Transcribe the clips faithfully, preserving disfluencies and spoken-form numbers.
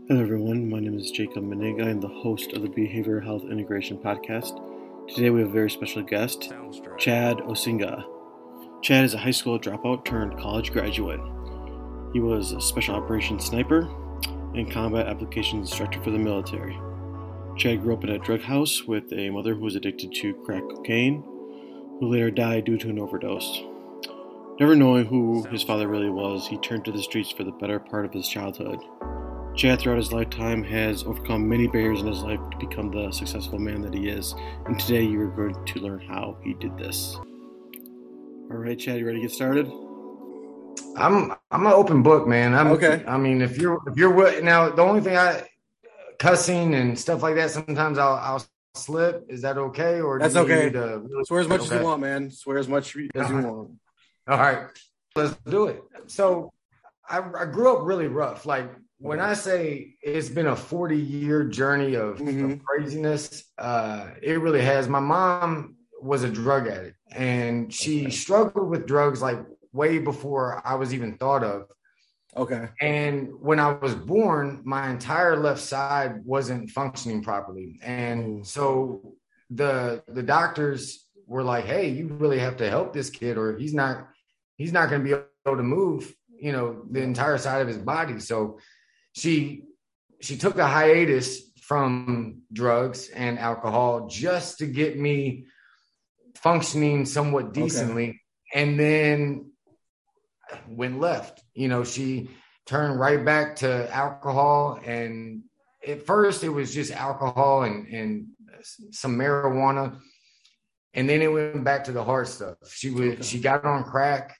Hello, everyone. My name is Jacob Menig. I am the host of the Behavioral Health Integration Podcast. Today, we have a very special guest, Chad Osinga. Chad is a high school dropout turned college graduate. He was a special operations sniper and combat applications instructor for the military. Chad grew up in a drug house with a mother who was addicted to crack cocaine, who later died due to an overdose. Never knowing who his father really was, he turned to the streets for the better part of his childhood. Chad, throughout his lifetime, has overcome many barriers in his life to become the successful man that he is, and today you are going to learn how he did this. All right, Chad, you ready to get started? I'm I'm an open book, man. I'm okay. I mean, if you're if you're now, the only thing I cussing and stuff like that, sometimes I'll I'll slip. Is that okay? Or that's okay. To really, Swear as much okay. as you want, man. Swear as much as you want. All right, let's do it. So I, I grew up really rough. Like when I say it's been a forty year journey of, mm-hmm. of craziness, uh, it really has. My mom was a drug addict, and she okay. struggled with drugs like way before I was even thought of. Okay. And when I was born, my entire left side wasn't functioning properly. And mm. so the the doctors were like, hey, you really have to help this kid, or he's not he's not going to be able to move, you know, the entire side of his body. So she she took a hiatus from drugs and alcohol just to get me functioning somewhat decently. Okay. And then went left. You know, she turned right back to alcohol. And at first it was just alcohol and, and some marijuana. And then it went back to the hard stuff. She was, okay. she got on crack,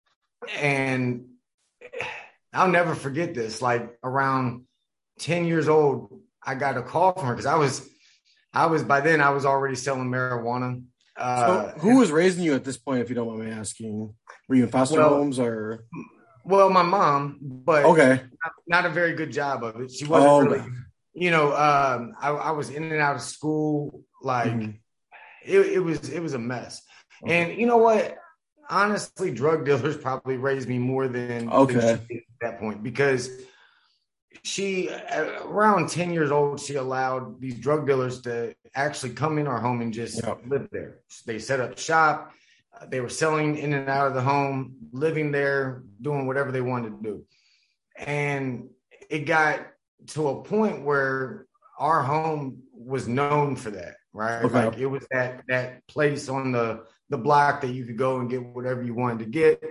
and I'll never forget this. Like around ten years old, I got a call from her because I was, I was, by then I was already selling marijuana. Uh, so who was raising you at this point, if you don't mind me asking? Were you in foster well, homes or? Well, my mom, but okay, not, not a very good job of it. She wasn't oh, really, you know, um, I, I was in and out of school. Like mm-hmm. it, it was, it was a mess. Okay. And you know what? Honestly, drug dealers probably raised me more than, okay. than she did at that point, because she, around ten years old, she allowed these drug dealers to actually come in our home and just yep. live there. They set up shop. They were selling in and out of the home, living there, doing whatever they wanted to do. And it got to a point where our home was known for that, right? Okay. Like it was that that place on the, the block that you could go and get whatever you wanted to get.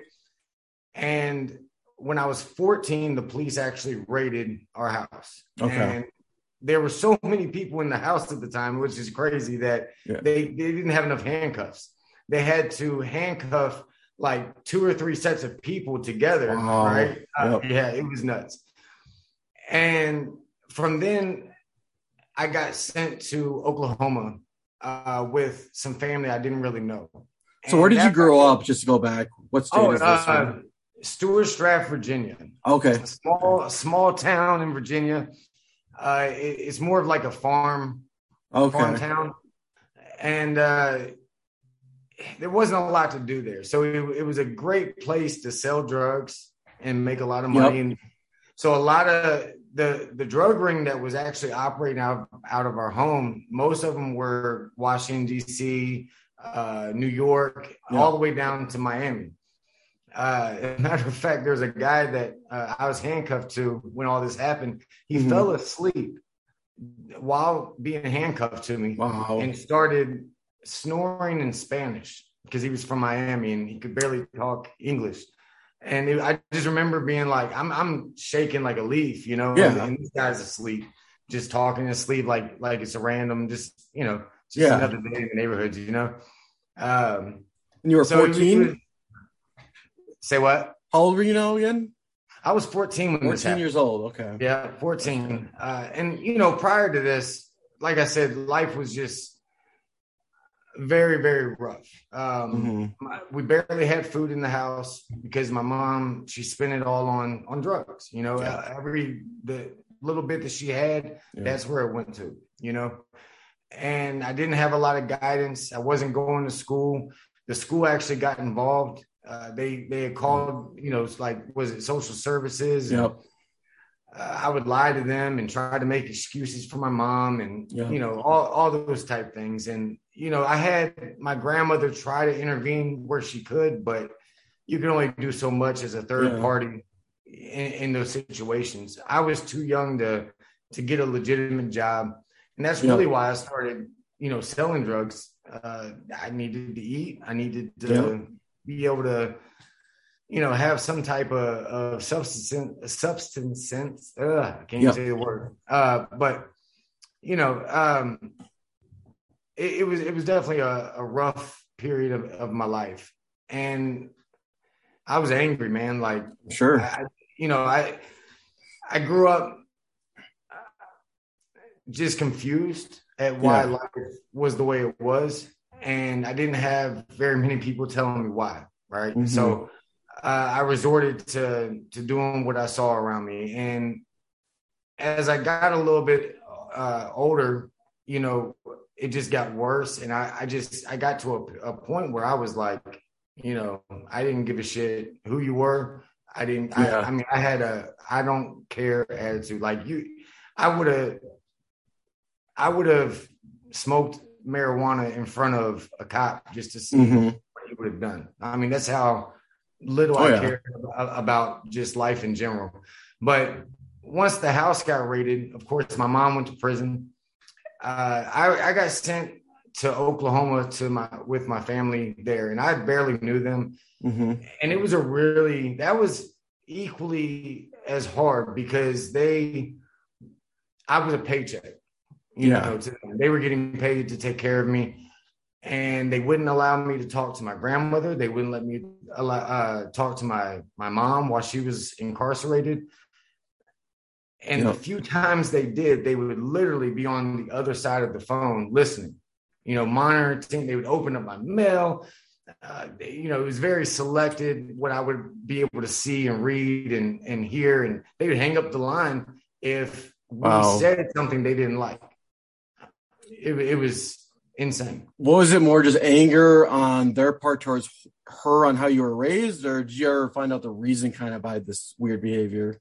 And when I was fourteen, the police actually raided our house. Okay. And there were so many people in the house at the time, which is crazy, that yeah. they, they didn't have enough handcuffs. They had to handcuff like two or three sets of people together, wow. right? Yep. Uh, yeah, it was nuts. And from then, I got sent to Oklahoma uh, with some family I didn't really know. So and where did you grow up, just to go back? What state oh, is this uh, from? Stewart Strath, Virginia. Okay. A small, a small town in Virginia. Uh, it, it's more of like a farm, okay. farm town. And uh, there wasn't a lot to do there. So it, it was a great place to sell drugs and make a lot of money. Yep. And so a lot of the, the drug ring that was actually operating out, out of our home, most of them were Washington, D C, uh, New York, yep. all the way down to Miami. Uh, as a matter of fact, there's a guy that uh, I was handcuffed to when all this happened. He mm-hmm. fell asleep while being handcuffed to me wow. and started snoring in Spanish because he was from Miami and he could barely talk English. And it, I just remember being like, I'm I'm shaking like a leaf, you know, yeah. and, and this guy's asleep, just talking asleep like like it's a random, just, you know, just yeah. another day in the neighborhood, you know. Um, and you were so fourteen? Say what? How old were you now again? I was fourteen when this happened. fourteen years old, okay. Yeah, fourteen. Uh, and, you know, prior to this, like I said, life was just very, very rough. Um, mm-hmm. my, we barely had food in the house because my mom, she spent it all on, on drugs. You know, yeah. uh, every the little bit that she had, yeah. that's where it went to, you know. And I didn't have a lot of guidance. I wasn't going to school. The school actually got involved. Uh, they they had called, you know, it's like, was it social services? Yep. uh, I would lie to them and try to make excuses for my mom and, Yeah. you know, all, all those type things. And, you know, I had my grandmother try to intervene where she could, but you can only do so much as a third Yeah. party in, in those situations. I was too young to, to get a legitimate job. And that's really Yeah. why I started, you know, selling drugs. Uh, I needed to eat. I needed to Yeah. be able to, you know, have some type of, of substance, substance sense. Ugh, I can't Yeah. even say the word. Uh, but you know, um, it, it was it was definitely a, a rough period of, of my life, and I was angry, man. Like, Sure. I, you know, I I grew up just confused at why Yeah. life was the way it was, and I didn't have very many people telling me why. Right, Mhm. so uh, I resorted to to doing what I saw around me, and as I got a little bit uh, older, you know, it just got worse, and I, I just I got to a, a point where I was like, you know, I didn't give a shit who you were. I didn't. I, Yeah. I mean, I had a I don't care attitude. Like you, I would have I would have smoked marijuana in front of a cop just to see Mhm. what he would have done. I mean, that's how little Oh, I yeah. care about, about just life in general. But once the house got raided, of course, my mom went to prison. Uh, I, I got sent to Oklahoma to my with my family there, and I barely knew them. Mhm. And it was a really that was equally as hard because they I was a paycheck, you Yeah. know, to them. They were getting paid to take care of me, and they wouldn't allow me to talk to my grandmother. They wouldn't let me allow, uh, talk to my my mom while she was incarcerated. And the Yep. few times they did, they would literally be on the other side of the phone listening, you know, monitoring. They would open up my mail. Uh, you know, it was very selected what I would be able to see and read and, and hear. And they would hang up the line if we Wow. said something they didn't like. It, it was insane. What was it more just anger on their part towards her on how you were raised, or did you ever find out the reason kind of by this weird behavior?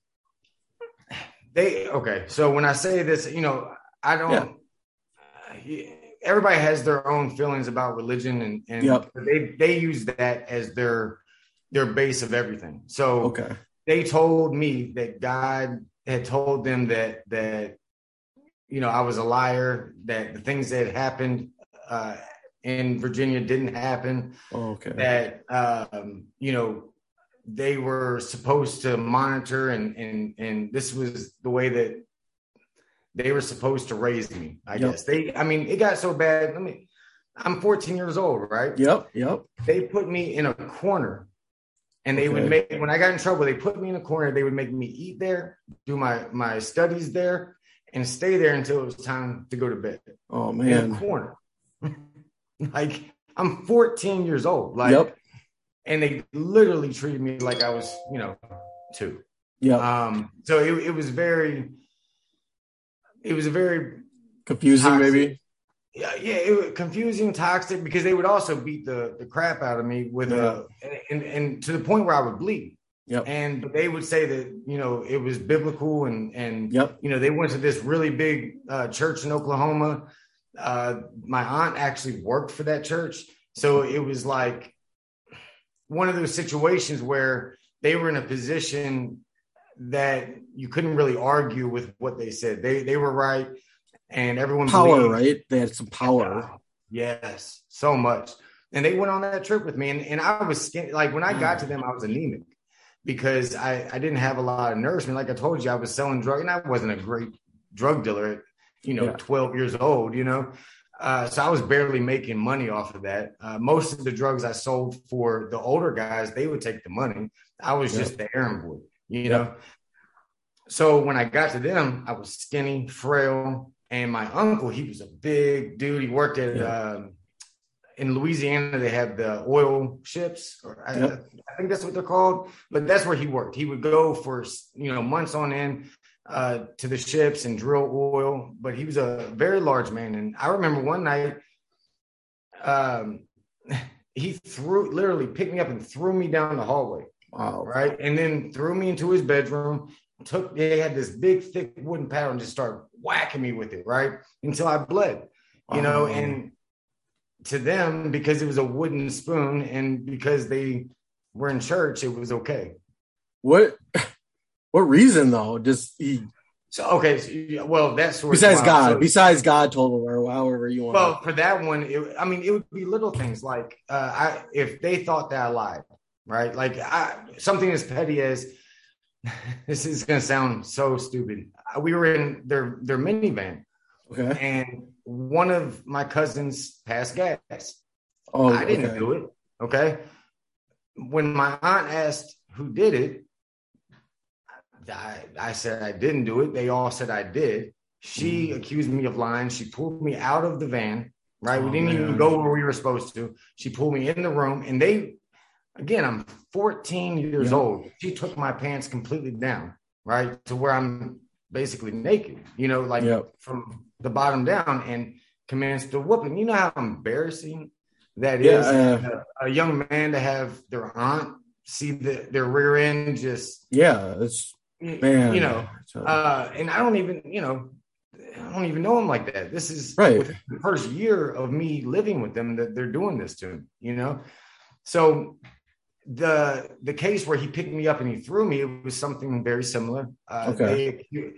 They okay. So when I say this, you know, I don't. Yeah. Uh, everybody has their own feelings about religion, and and Yep. they they use that as their their base of everything. So Okay. they told me that God had told them that that you know I was a liar, that the things that had happened uh, in Virginia didn't happen, Okay. that um, you know they were supposed to monitor, and and and this was the way that they were supposed to raise me. I Yep. guess they. I mean, it got so bad. Let me. I'm fourteen years old, right? Yep. Yep. They put me in a corner, and they would Okay. make when I got in trouble. They put me in a corner. They would make me eat there, do my my studies there, and stay there until it was time to go to bed. Oh In a man. corner, like I'm fourteen years old. Like, Yep. and they literally treated me like I was, you know, two. Yep. Um, so it, it was very, it was a very Confusing, toxic, maybe. yeah, yeah, it was confusing, toxic, because they would also beat the the crap out of me with Yeah. a, and, and to the point where I would bleed. Yep. And they would say that, you know, it was biblical, and and Yep. you know, they went to this really big uh, church in Oklahoma. Uh, my aunt actually worked for that church, so it was like one of those situations where they were in a position that you couldn't really argue with what they said. They they were right, and everyone Power, believed. right? They had some power. Yes, so much. And they went on that trip with me, and, and I was skin- like, when I got to them, I was anemic because I, I didn't have a lot of nourishment. Like I told you, I was selling drugs, and I wasn't a great drug dealer at, you know, Yeah. twelve years old, you know. Uh, so I was barely making money off of that. Uh, most of the drugs I sold for the older guys, they would take the money. I was Yep. just the errand boy, you Yep. know. So when I got to them, I was skinny, frail, and my uncle, he was a big dude. He worked at Yeah. um, in Louisiana. They have the oil ships, or I, Yep. I think that's what they're called. But that's where he worked. He would go for, you know, months on end uh, to the ships and drill oil. But he was a very large man, and I remember one night, um, he threw literally picked me up and threw me down the hallway. Wow. Right. And then threw me into his bedroom took, they had this big, thick wooden paddle and just started whacking me with it, right? Until I bled, you know, Oh. and to them, because it was a wooden spoon and because they were in church, it was okay. What, what reason though? Just he, So, okay. So, well, that's besides God, so, besides God told him, or however you want. Well, for that one, it, I mean, it would be little things like, uh, I, if they thought that I lied, right? Like I, something as petty as, this is going to sound so stupid. We were in their, their minivan. Okay. And one of my cousins passed gas. Oh, I didn't okay. do it. Okay. When my aunt asked who did it, I, I said I didn't do it. They all said I did. She mm. accused me of lying. She pulled me out of the van, right? Oh, we didn't man. even go where we were supposed to. She pulled me in the room, and they, again, I'm fourteen years yeah. old. She took my pants completely down, right? To where I'm basically naked, you know, like yep. from the bottom down, and commenced to whooping. You know how embarrassing that yeah, is uh, a, a young man to have their aunt see the, their rear end just. Yeah, it's, man. You know, uh, and I don't even, you know, I don't even know them like that. This is right. within the first year of me living with them that they're doing this to me, you know? So the the case where he picked me up and he threw me, it was something very similar. Uh, okay. They,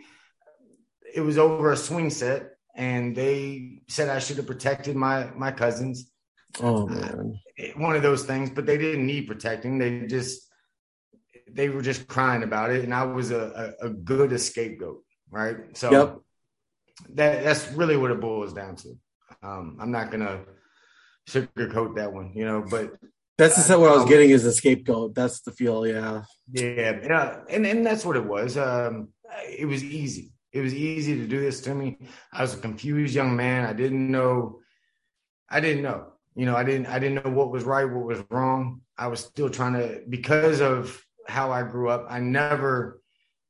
it was over a swing set, and they said I should have protected my my cousins. Oh, man. Uh, one of those things, but they didn't need protecting. They just, they were just crying about it. And I was a, a, a good scapegoat, right? So yep. that that's really what it boils down to. Um, I'm not going to sugarcoat that one, you know, but that's just uh, what I was getting is a scapegoat. That's the feel. Yeah. Yeah. Yeah. And, and that's what it was. Um, it was easy. It was easy to do this to me. I was a confused young man. I didn't know. I didn't know, you know, I didn't, I didn't know what was right, what was wrong. I was still trying to, because of how I grew up, I never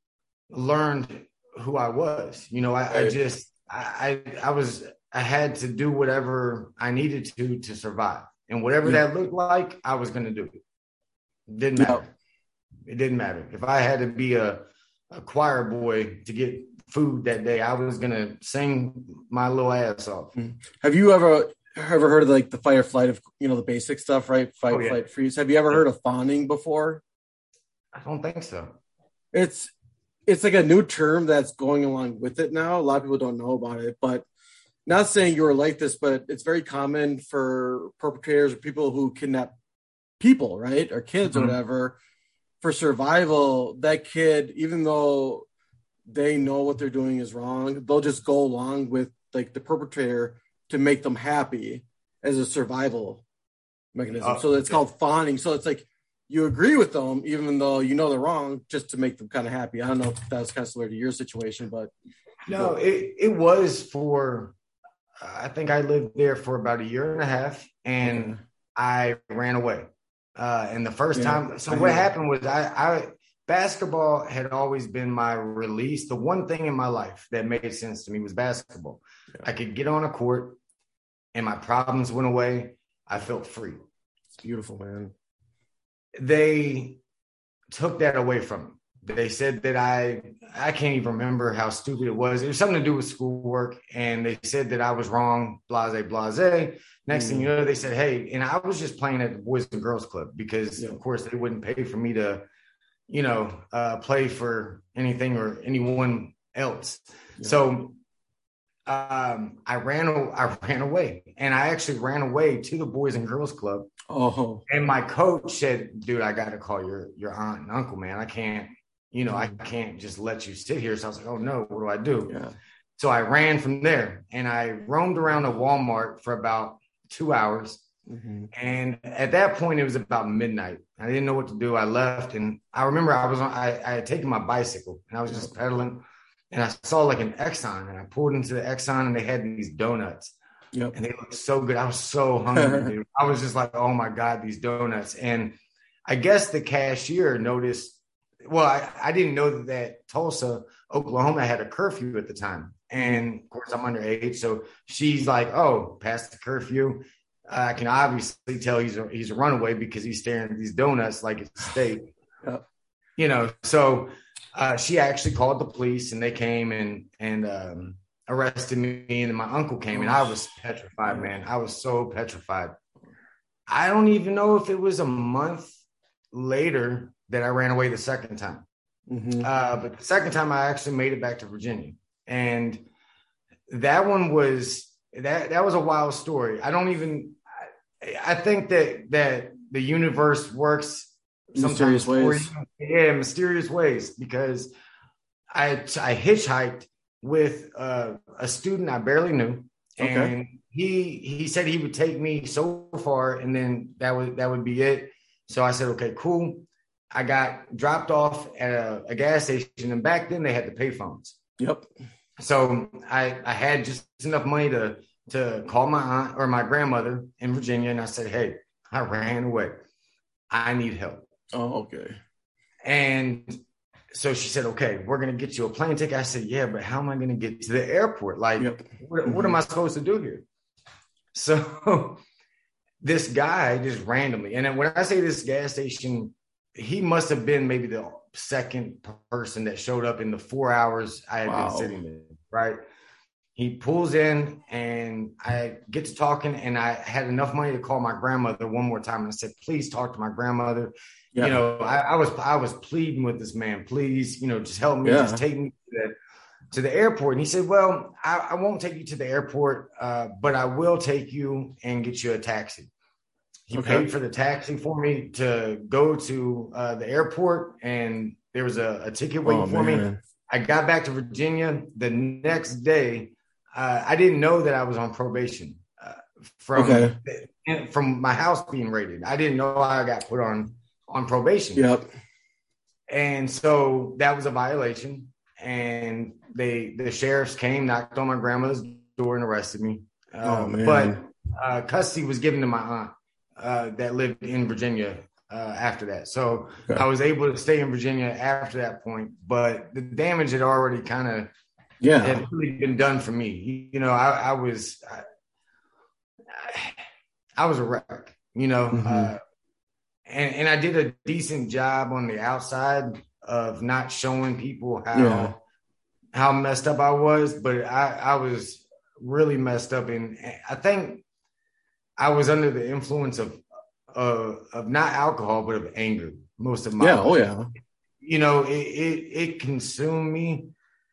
learned who I was. You know, I, right. I just, I, I, I was, I had to do whatever I needed to, to survive. And whatever yeah. that looked like, I was going to do it. Didn't matter. Yeah. It didn't matter. If I had to be a, a choir boy to get food that day, I was going to sing my little ass off. Have you ever, ever heard of like the fight or flight of, you know, the basic stuff, right? Fight, oh, yeah. flight, freeze. Have you ever yeah. heard of fawning before? I don't think so. It's it's like a new term that's going along with it now. A lot of people don't know about it, but not saying you were like this, but it's very common for perpetrators or people who kidnap people, right? Or kids mm-hmm. or whatever, for survival. That kid, even though they know what they're doing is wrong, they'll just go along with like the perpetrator to make them happy as a survival mechanism. Oh, so it's okay. called fawning. So it's like you agree with them, even though you know they're wrong, just to make them kind of happy. I don't know if that was kind of similar to your situation, but. No, it, it was for, I think I lived there for about a year and a half, and okay. I ran away. Uh, and the first yeah. time, so what happened was I, I, basketball had always been my release. The one thing in my life that made sense to me was basketball. Yeah. I could get on a court and my problems went away. I felt free. It's beautiful, man. They took that away from me. They said that I, I can't even remember how stupid it was. It was something to do with schoolwork. And they said that I was wrong, blase, blase. Next mm. thing you know, they said, hey, and I was just playing at the Boys and Girls Club because, yeah. of course, they wouldn't pay for me to, you know, uh, play for anything or anyone else. Yeah. So um, I ran, I ran away, and I actually ran away to the Boys and Girls Club. Oh, and my coach said, dude, I got to call your, your aunt and uncle, man. I can't, you know, mm. I can't just let you sit here. So I was like, oh no, what do I do? Yeah. So I ran from there, and I roamed around a Walmart for about two hours. Mm-hmm. And at that point, it was about midnight. I didn't know what to do. I left, and I remember I was on, I, I had taken my bicycle, and I was just pedaling, and I saw like an Exxon, and I pulled into the Exxon, and they had these donuts. Yep. And they looked so good. I was so hungry, dude. I was just like, oh my God, these donuts. And I guess the cashier noticed, well, I, I didn't know that, that Tulsa, Oklahoma had a curfew at the time. And of course I'm underage. So she's like, oh, past the curfew. I can obviously tell he's a, he's a runaway because he's staring at these donuts like it's steak. Yep. You know, so Uh, she actually called the police, and they came and and um, arrested me. And then my uncle came, and I was petrified, man. I was so petrified. I don't even know if it was a month later that I ran away the second time. Mm-hmm. Uh, but the second time I actually made it back to Virginia. And that one was that that was a wild story. I don't even I, I think that that the universe works mysterious ways. Yeah, mysterious ways, because I I hitchhiked with uh, a student I barely knew. And okay. he he said he would take me so far, and then that would that would be it. So I said, okay, cool. I got dropped off at a, a gas station, and back then they had the payphones. Yep. So I I had just enough money to to call my aunt or my grandmother in Virginia, and I said, hey, I ran away. I need help. Oh, okay. And so she said, okay, we're going to get you a plane ticket. I said, yeah, but how am I going to get to the airport? Like, yep. what, mm-hmm. what am I supposed to do here? So this guy just randomly, and when I say this gas station, he must have been maybe the second person that showed up in the four hours I had wow. been sitting there, right? He pulls in, and I get to talking, and I had enough money to call my grandmother one more time. And I said, please talk to my grandmother. Yeah. You know, I, I was I was pleading with this man, please, you know, just help me, yeah. just take me to the, to the airport. And he said, well, I, I won't take you to the airport, uh, but I will take you and get you a taxi. He okay. paid for the taxi for me to go to uh, the airport, and there was a, a ticket waiting oh, for man. me. I got back to Virginia the next day. Uh, I didn't know that I was on probation uh, from okay. from my house being raided. I didn't know I got put on on probation. Yep. And so that was a violation. And they the sheriffs came, knocked on my grandmother's door, and arrested me. Um, oh, man. But uh, custody was given to my aunt uh, that lived in Virginia uh, after that. So okay. I was able to stay in Virginia after that point. But the damage had already kind of yeah had really been done for me. You know, I, I was I, I was a wreck. You know. Mm-hmm. Uh, And, and I did a decent job on the outside of not showing people how yeah. how messed up I was, but I, I was really messed up. And I think I was under the influence of uh, of not alcohol, but of anger most of my yeah, life. Oh yeah. You know, it, it it consumed me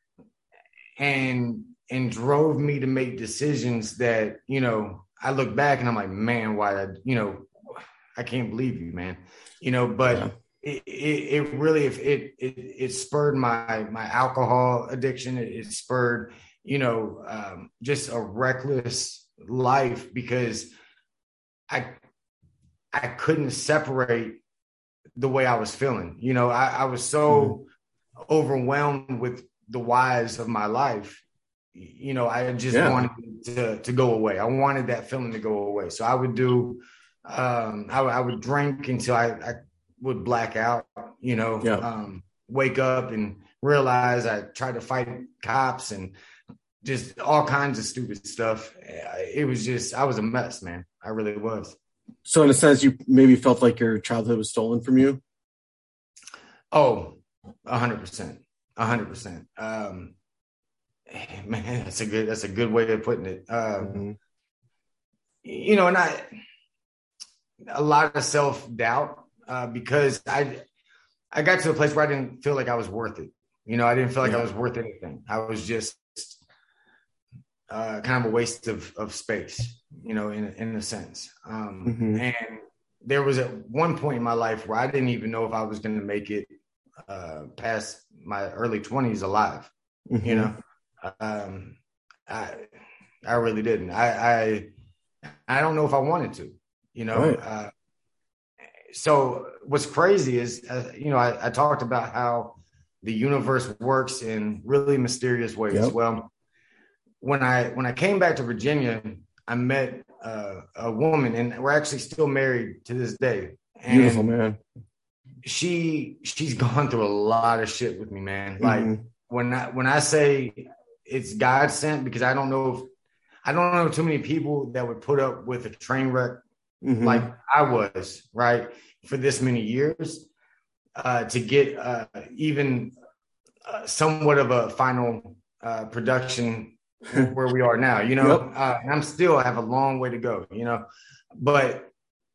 and and drove me to make decisions that, you know, I look back and I'm like, man, why I, you know, I can't believe you, man. You know, but yeah. it, it, it really, if it, it, it spurred my, my alcohol addiction. It, it spurred, you know, um, just a reckless life, because I, I couldn't separate the way I was feeling. You know, I, I was so mm-hmm. overwhelmed with the whys of my life. You know, I just yeah. wanted to, to go away. I wanted that feeling to go away. So I would do, Um, I, I would drink until I, I would black out, you know, yeah. um, wake up and realize I tried to fight cops and just all kinds of stupid stuff. It was just, I was a mess, man. I really was. So in a sense, you maybe felt like your childhood was stolen from you? Oh, a hundred percent. A hundred percent. Um, man, that's a good, that's a good way of putting it. Um, mm-hmm. You know, and I, a lot of self-doubt uh, because I I got to a place where I didn't feel like I was worth it. You know, I didn't feel like yeah. I was worth anything. I was just uh, kind of a waste of, of space, you know, in, in a sense. Um, mm-hmm. And there was at one point in my life where I didn't even know if I was going to make it uh, past my early twenties alive, mm-hmm. you know. Um, I I really didn't. I, I I don't know if I wanted to. You know, right. uh, so what's crazy is, uh, you know, I, I talked about how the universe works in really mysterious ways. Yep. Well, when I when I came back to Virginia, I met uh, a woman, and we're actually still married to this day. And beautiful, man. She she's gone through a lot of shit with me, man. Like mm-hmm. when I when I say it's God sent, because I don't know if I don't know too many people that would put up with a train wreck. Mm-hmm. Like I was, right, for this many years, uh, to get uh, even uh, somewhat of a final uh, production where we are now, you know, Yep. uh, and I'm still I have a long way to go, you know, but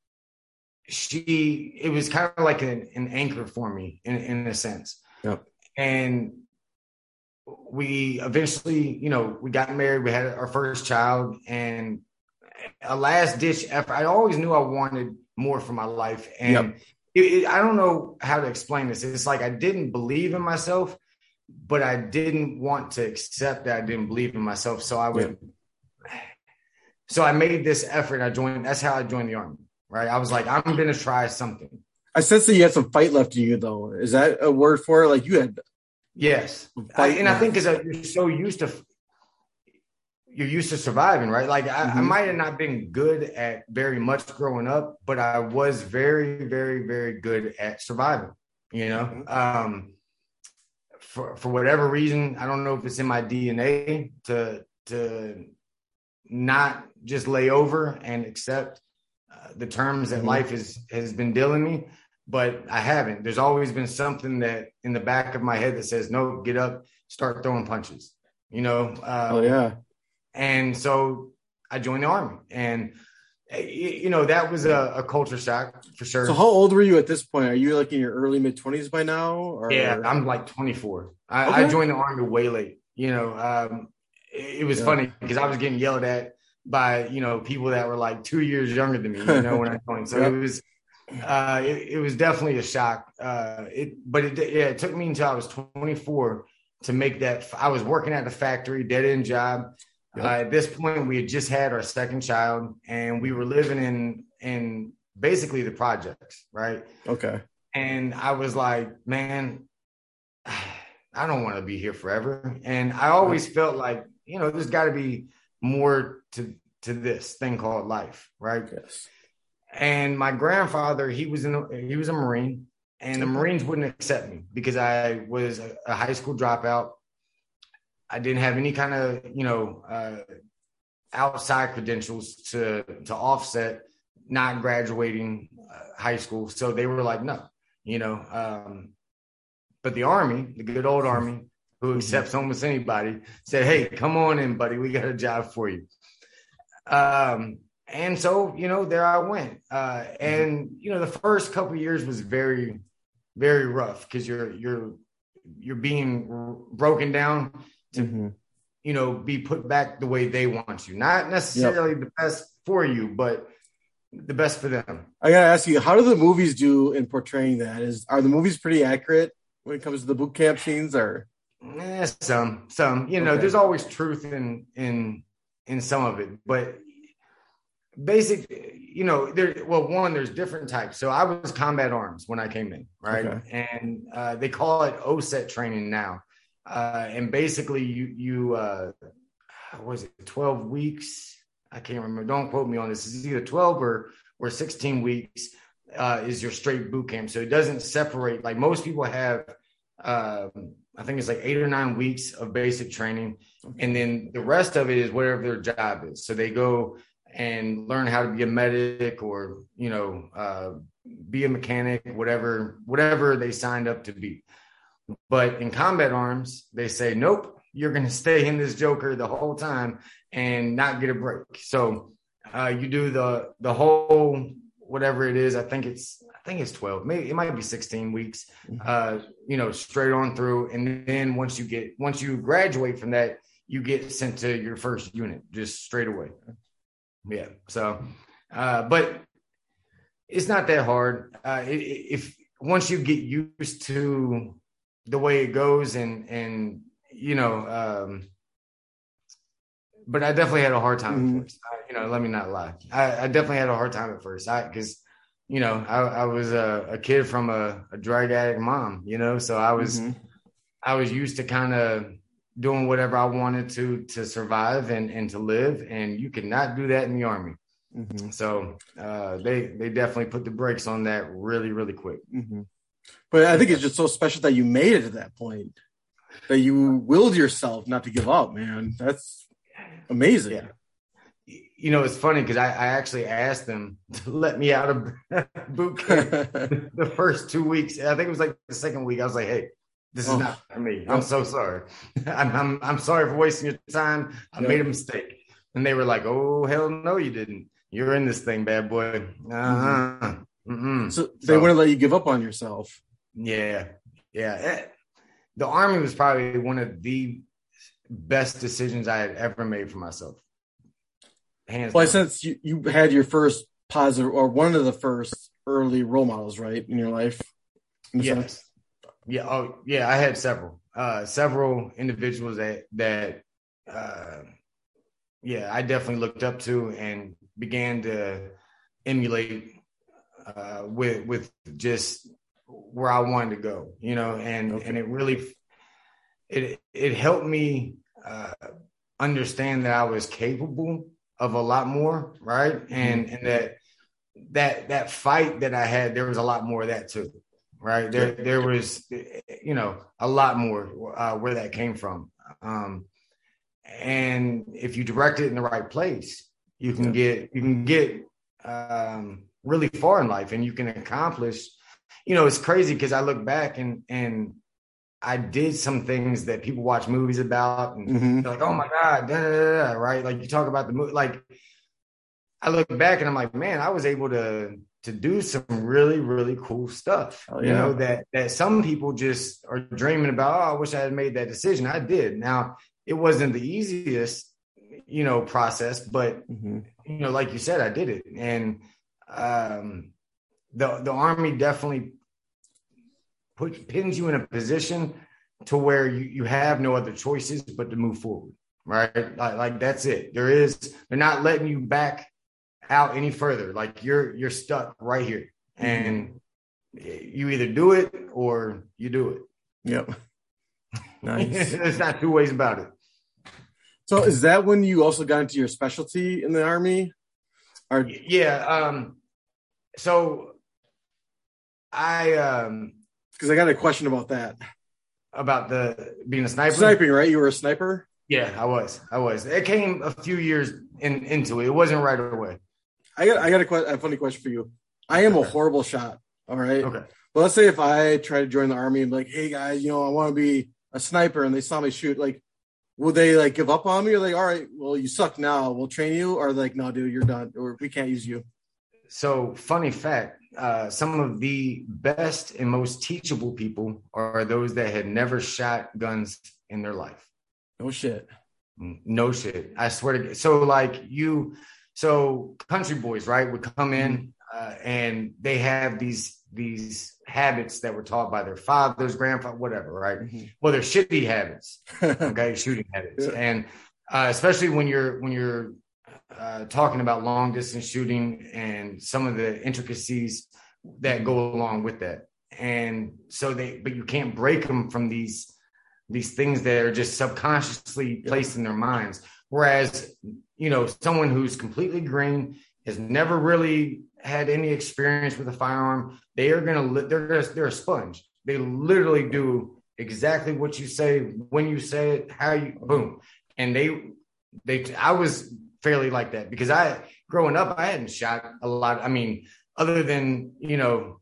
she, it was kind of like an, an anchor for me in, in a sense. Yep. And we eventually, you know, we got married, we had our first child, and a last ditch effort. I always knew I wanted more for my life. And yep. it, it, I don't know how to explain this. It's like I didn't believe in myself, but I didn't want to accept that I didn't believe in myself. So I would, yep. so I made this effort. I joined, that's how I joined the Army, right? I was like, I'm going to try something. I sense that you had some fight left in you, though. Is that a word for it? Like you had. Yes. I, and I think because you're so used to, you're used to surviving, right? Like I, mm-hmm. I might have not been good at very much growing up, but I was very, very, very good at surviving, you know? Mm-hmm. Um, for, for whatever reason, I don't know if it's in my D N A to, to not just lay over and accept uh, the terms that mm-hmm. life is, has been dealing me, but I haven't. There's always been something that in the back of my head that says, no, get up, start throwing punches, you know? Um, oh yeah. And so I joined the Army, and you know, that was a, a culture shock for sure. So how old were you at this point? Are you like in your early mid twenties by now? Or? Yeah, I'm like twenty-four. I, okay. I joined the Army way late. You know, um, it, it was yeah. funny because I was getting yelled at by, you know, people that were like two years younger than me, you know, when I joined. So yep. it was, uh, it, it was definitely a shock. Uh, it, but it, yeah, it took me until I was twenty-four to make that. I was working at the factory, dead end job. Yep. Uh, at this point, we had just had our second child, and we were living in in basically the projects, right? Okay. And I was like, man, I don't want to be here forever. And I always felt like, you know, there's got to be more to to this thing called life, right? Yes. And my grandfather, he was in he was a Marine, and the Marines wouldn't accept me because I was a, a high school dropout. I didn't have any kind of, you know, uh, outside credentials to to offset not graduating uh, high school. So they were like, no, you know. Um, but the Army, the good old Army, who accepts almost anybody, said, hey, come on in, buddy. We got a job for you. Um, and so, you know, there I went. Uh, and, you know, the first couple of years was very, very rough because you're you're you're being broken down to, mm-hmm. you know, be put back the way they want you. Not necessarily yep. the best for you, but the best for them. I gotta ask you, how do the movies do in portraying that? Is are the movies pretty accurate when it comes to the boot camp scenes, or? Eh, some, some. You know, okay. there's always truth in in in some of it, but basic. You know, there. Well, one, there's different types. So I was combat arms when I came in, right? Okay. And uh, they call it O S E T training now. Uh, and basically you, you, uh, what was it, twelve weeks? I can't remember. Don't quote me on this. It's either twelve or, or sixteen weeks, uh, is your straight boot camp. So it doesn't separate. Like most people have, um, I think it's like eight or nine weeks of basic training. And then the rest of it is whatever their job is. So they go and learn how to be a medic or, you know, uh, be a mechanic, whatever, whatever they signed up to be. But in combat arms, they say, nope, you're going to stay in this Joker the whole time and not get a break. So uh, you do the the whole, whatever it is. I think it's I think it's twelve. Maybe it might be sixteen weeks, uh, you know, straight on through. And then once you get once you graduate from that, you get sent to your first unit just straight away. Yeah. So, uh, but it's not that hard. Uh, if once you get used to the way it goes and, and, you know, um, but I definitely had a hard time mm-hmm. at first. I, you know, let me not lie. I, I definitely had a hard time at first. I, cause you know, I, I was a, a kid from a, a drug addict mom, you know, so I was, mm-hmm. I was used to kind of doing whatever I wanted to, to survive and, and to live. And you could not do that in the Army. Mm-hmm. So uh, they, they definitely put the brakes on that really, really quick. Mm-hmm. But I think it's just so special that you made it to that point, that you willed yourself not to give up, man. That's amazing. Yeah. You know, it's funny because I, I actually asked them to let me out of boot camp the first two weeks. I think it was like the second week. I was like, hey, This is Oh, not for me. yep. I'm so sorry. I'm, I'm I'm sorry for wasting your time. I Yep. made a mistake. And they were like, oh, hell no, you didn't. You're in this thing, bad boy. Uh-huh. Mm-hmm. So they So, wouldn't let you give up on yourself. yeah. Yeah. Eh, The Army was probably one of the best decisions I had ever made for myself. Hands Well, down. since you, you had your first positive or one of the first early role models, right, in your life? In a Yes. sense? Yeah. Oh, yeah. I had several, uh, several individuals that that, uh, yeah, I definitely looked up to and began to emulate uh, with with just where I wanted to go, you know, and Okay. and it really it it helped me uh, understand that I was capable of a lot more, right, mm-hmm. and and that that that fight that I had, there was a lot more of that too. Right. There, yeah. there was, you know, a lot more uh, where that came from. Um, and if you direct it in the right place, you can yeah. get, you can get um, really far in life, and you can accomplish, you know, it's crazy because I look back and, and I did some things that people watch movies about and mm-hmm. they're like, oh my God, da, da, da, da, right? Like you talk about the movie, like I look back and I'm like, man, I was able to, to do some really, really cool stuff, oh, yeah. you know, that, that some people just are dreaming about. Oh, I wish I had made that decision. I did. Now, it wasn't the easiest, you know, process, but, mm-hmm. you know, like you said, I did it. And um, the, the Army definitely put, pins you in a position to where you, you have no other choices but to move forward, right? Like, like that's it. There is, they're not letting you back out any further. Like you're you're stuck right here, and mm-hmm. you either do it or you do it. Yep. Nice. There's not two ways about it. So is that when you also got into your specialty in the Army? Or yeah. Um. So I um because I got a question about that. About the being a sniper. Sniping, right? You were a sniper. Yeah, I was. I was. It came a few years in, into it. It wasn't right away. I got I got a, a funny question for you. I am a horrible shot. All right. Okay. But let's say if I try to join the Army and be like, hey guys, you know, I want to be a sniper, and they saw me shoot, like, would they like give up on me? Or like, all right, well, you suck now, we'll train you, or like, no, dude, you're done, or we can't use you. So funny fact, uh, some of the best and most teachable people are those that had never shot guns in their life. No shit. No shit. I swear to God. So like you, so country boys, right, would come in uh, and they have these these habits that were taught by their fathers, grandfather, whatever, right? Mm-hmm. Well, they're shitty habits, okay, shooting habits, yeah. and uh, especially when you're when you're uh, talking about long distance shooting and some of the intricacies that go along with that, and so they, but you can't break them from these these things that are just subconsciously placed in their minds. Whereas, you know, someone who's completely green, has never really had any experience with a firearm, they are going to, they're gonna, they're a sponge. They literally do exactly what you say, when you say it, how you, boom. And they, they, I was fairly like that because I, growing up, I hadn't shot a lot. I mean, other than, you know,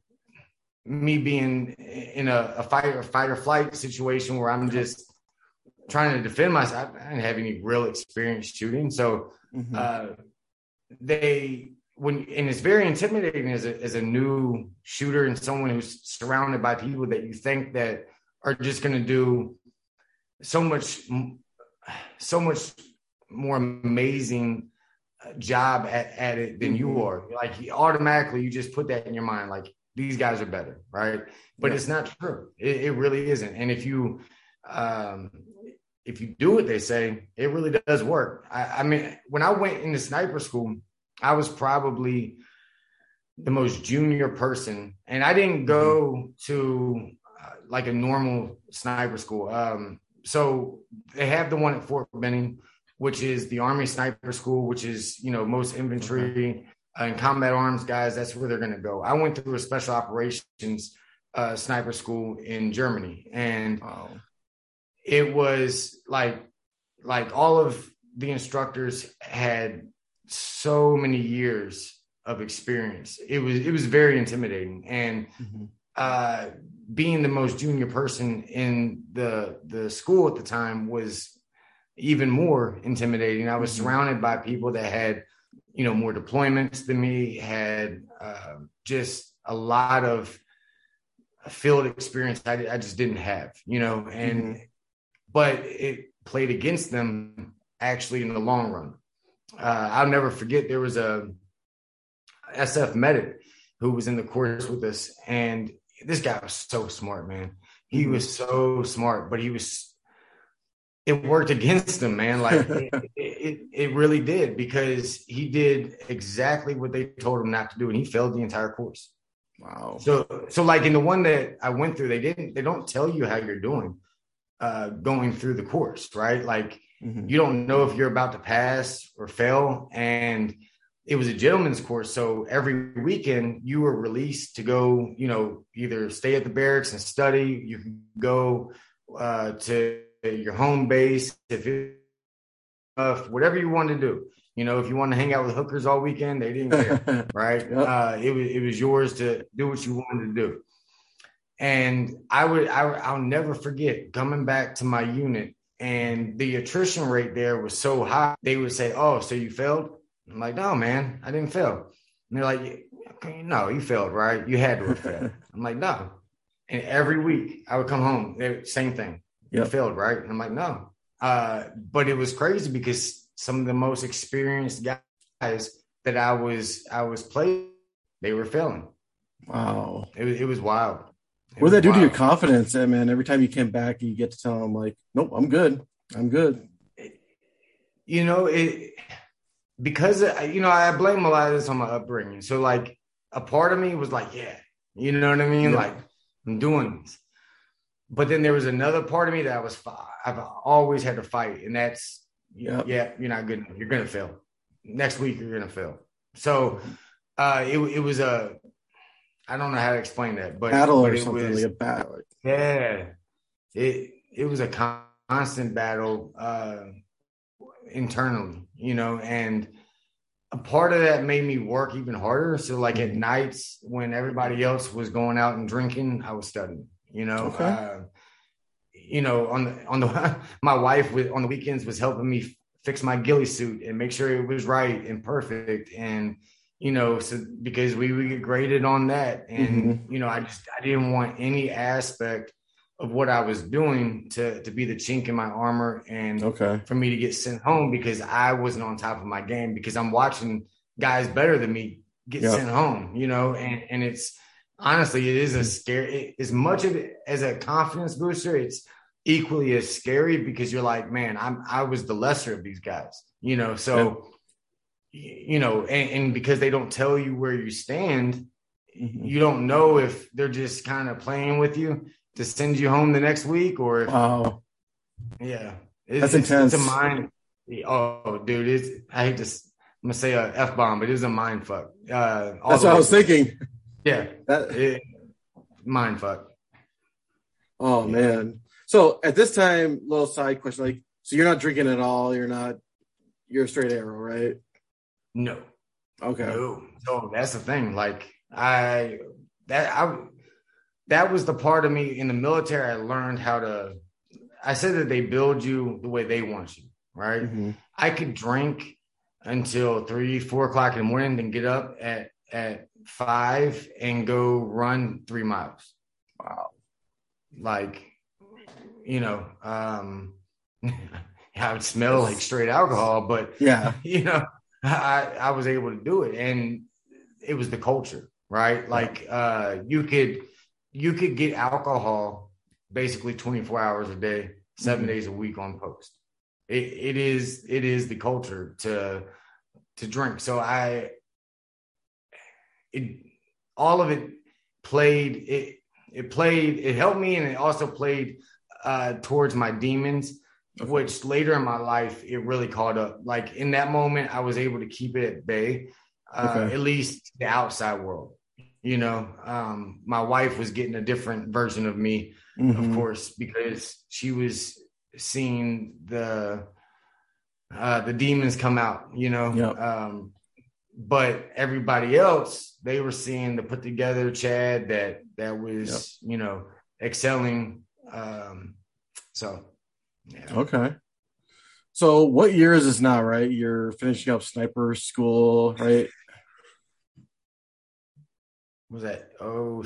me being in a, a fight or fight or flight situation where I'm just trying to defend myself. I didn't have any real experience shooting. So mm-hmm. uh, they, when, and it's very intimidating as a, as a new shooter and someone who's surrounded by people that you think that are just going to do so much, so much more amazing job at, at it than mm-hmm. you are. Like automatically you just put that in your mind. Like, these guys are better, right? But yeah. It's not true. It, it really isn't. And if you, um, if you do what they say, it really does work. I, I mean, when I went into sniper school, I was probably the most junior person, and I didn't go to uh, like a normal sniper school. Um, so they have the one at Fort Benning, which is the Army Sniper School, which is, you know, most infantry. Okay. And combat arms guys, that's where they're going to go. I went through a special operations uh, sniper school in Germany, and oh. it was like, like all of the instructors had so many years of experience. It was, it was very intimidating. And mm-hmm. uh, being the most junior person in the the school at the time was even more intimidating. I was mm-hmm. surrounded by people that had, you know, more deployments than me, had uh, just a lot of field experience I, I just didn't have, you know, and mm-hmm. but it played against them actually in the long run. Uh, I'll never forget, there was a S F medic who was in the course with us, and this guy was so smart, man. He mm-hmm. was so smart, but he was, it worked against him, man. Like it, it, it really did, because he did exactly what they told him not to do, and he failed the entire course. Wow. So, so like in the one that I went through, they didn't, they don't tell you how you're doing uh, going through the course, right? Like mm-hmm. you don't know if you're about to pass or fail. And it was a gentleman's course. So every weekend you were released to go, you know, either stay at the barracks and study. You could go uh, to your home base, if it, uh, whatever you wanted to do. You know, if you want to hang out with hookers all weekend, they didn't care, right? Yep. Uh, it was it was yours to do what you wanted to do. And I would, I, I'll never forget coming back to my unit, and the attrition rate there was so high. They would say, "Oh, so you failed?" I'm like, "No, man, I didn't fail." And they're like, "No, you failed, right? You had to have failed." I'm like, "No." And every week I would come home, they, same thing. Yep. You failed, right? And I'm like, "No." Uh, but it was crazy because some of the most experienced guys that I was I was playing, they were failing. Wow. It was it was wild. It what did that do wild. to your confidence, eh, man? Every time you came back, you get to tell them, like, nope, I'm good. I'm good. You know, it because, you know, I blame a lot of this on my upbringing. So, like, a part of me was like, yeah, you know what I mean? Yeah. Like, I'm doing this. But then there was another part of me that I was, I've always had to fight. And that's, yep. yeah, you're not good enough. You're going to fail. Next week, you're going to fail. So, uh, it, it was a, I don't know how to explain that, but, battle but or it something, was like a battle. Yeah, it it was a constant battle uh, internally, you know, and a part of that made me work even harder. So, like at nights when everybody else was going out and drinking, I was studying. You know, okay. uh, you know, on the on the my wife was, on the weekends was helping me fix my ghillie suit and make sure it was right and perfect, and you know, so because we would get graded on that. And, mm-hmm. you know, I just, I didn't want any aspect of what I was doing to, to be the chink in my armor and okay. for me to get sent home because I wasn't on top of my game, because I'm watching guys better than me get yep. sent home, you know, and, and it's honestly, it is a scary, as much of it as a confidence booster, it's equally as scary because you're like, man, I'm, I was the lesser of these guys, you know, so yep. you know, and, and because they don't tell you where you stand, mm-hmm. you don't know if they're just kind of playing with you to send you home the next week or if, wow. yeah, it's, that's it's, intense. It's a mind. Oh, dude, it's, I hate to, I'm gonna say a F bomb, but it's a mind fuck. Uh, that's what I was thinking. Yeah. That, it, mind fuck. Oh yeah. Man. So at this time, little side question, like, so you're not drinking at all. You're not, you're a straight arrow, right? No. Okay. No. So that's the thing. Like I, that I, that was the part of me in the military. I learned how to, I said that they build you the way they want you, right? Mm-hmm. I could drink until three, four o'clock in the morning, then get up at, at five and go run three miles. Wow. Like, you know, um, I would smell like straight alcohol, but yeah, you know, I, I was able to do it, and it was the culture, right? Like uh, you could you could get alcohol basically twenty-four hours a day, seven mm-hmm. days a week on post. It, it is it is the culture to to drink. So I it all of it played it it played it helped me, and it also played uh, towards my demons. Okay. Which later in my life, it really caught up. Like in that moment, I was able to keep it at bay, uh, okay. at least the outside world. You know, um, my wife was getting a different version of me, mm-hmm. of course, because she was seeing the uh, the demons come out, you know. Yep. Um, but everybody else, they were seeing the put together Chad that that was, yep. you know, excelling. Um, so, yeah. Okay. So what year is this now, right? You're finishing up sniper school, right? Was that oh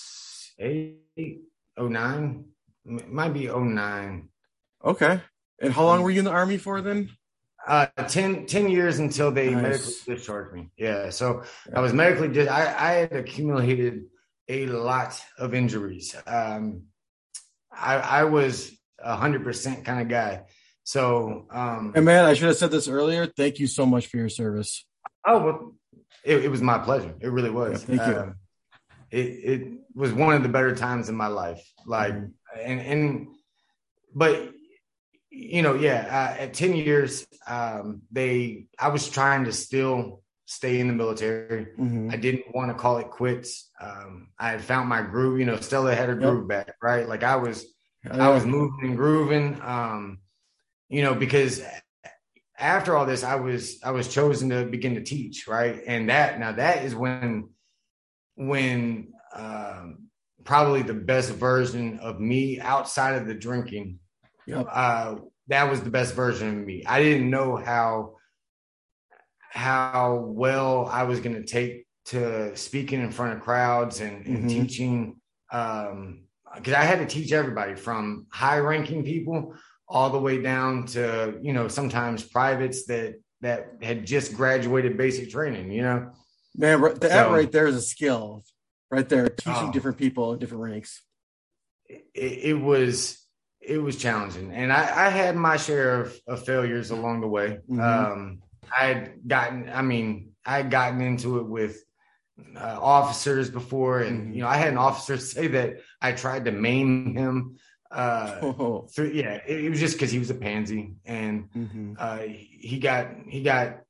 eight, oh nine? It might be oh nine. Okay. And how long were you in the Army for then? Uh, ten, ten years until they Nice. medically discharged me. Yeah. So Yeah. I was medically, dis- I, I had accumulated a lot of injuries. Um, I, I was a hundred percent kind of guy. So, um, And man, I should have said this earlier. Thank you so much for your service. oh, well, it, it was my pleasure. It really was. Yeah, thank you. Um, it, it was one of the better times in my life. Like, Mhm. and, and, but you know, yeah, uh, at ten years, um, they, I was trying to still stay in the military. Mhm. I didn't want to call it quits. Um, I had found my groove, you know, Stella had her Yep. groove back, right? Like I was, Yeah. I was moving and grooving, um, you know, because after all this, I was, I was chosen to begin to teach, right? And that, now that is when, when, um, probably the best version of me outside of the drinking. Yep. Uh, that was the best version of me. I didn't know how how well I was going to take to speaking in front of crowds and, and Mhm. teaching. Um, because I had to teach everybody from high-ranking people all the way down to, you know, sometimes privates that that had just graduated basic training. You know, Man, right- that So- right there is a skill, right there, teaching Oh. different people in different ranks. it, it was it was challenging, and I, I had my share of, of failures along the way. Mhm. Um, I had gotten, I mean, I had gotten into it with uh, officers before, and Mhm. you know, I had an officer say that I tried to maim him. Uh, Oh. through, yeah, it, it was just because he was a pansy, and Mhm. uh, he got he got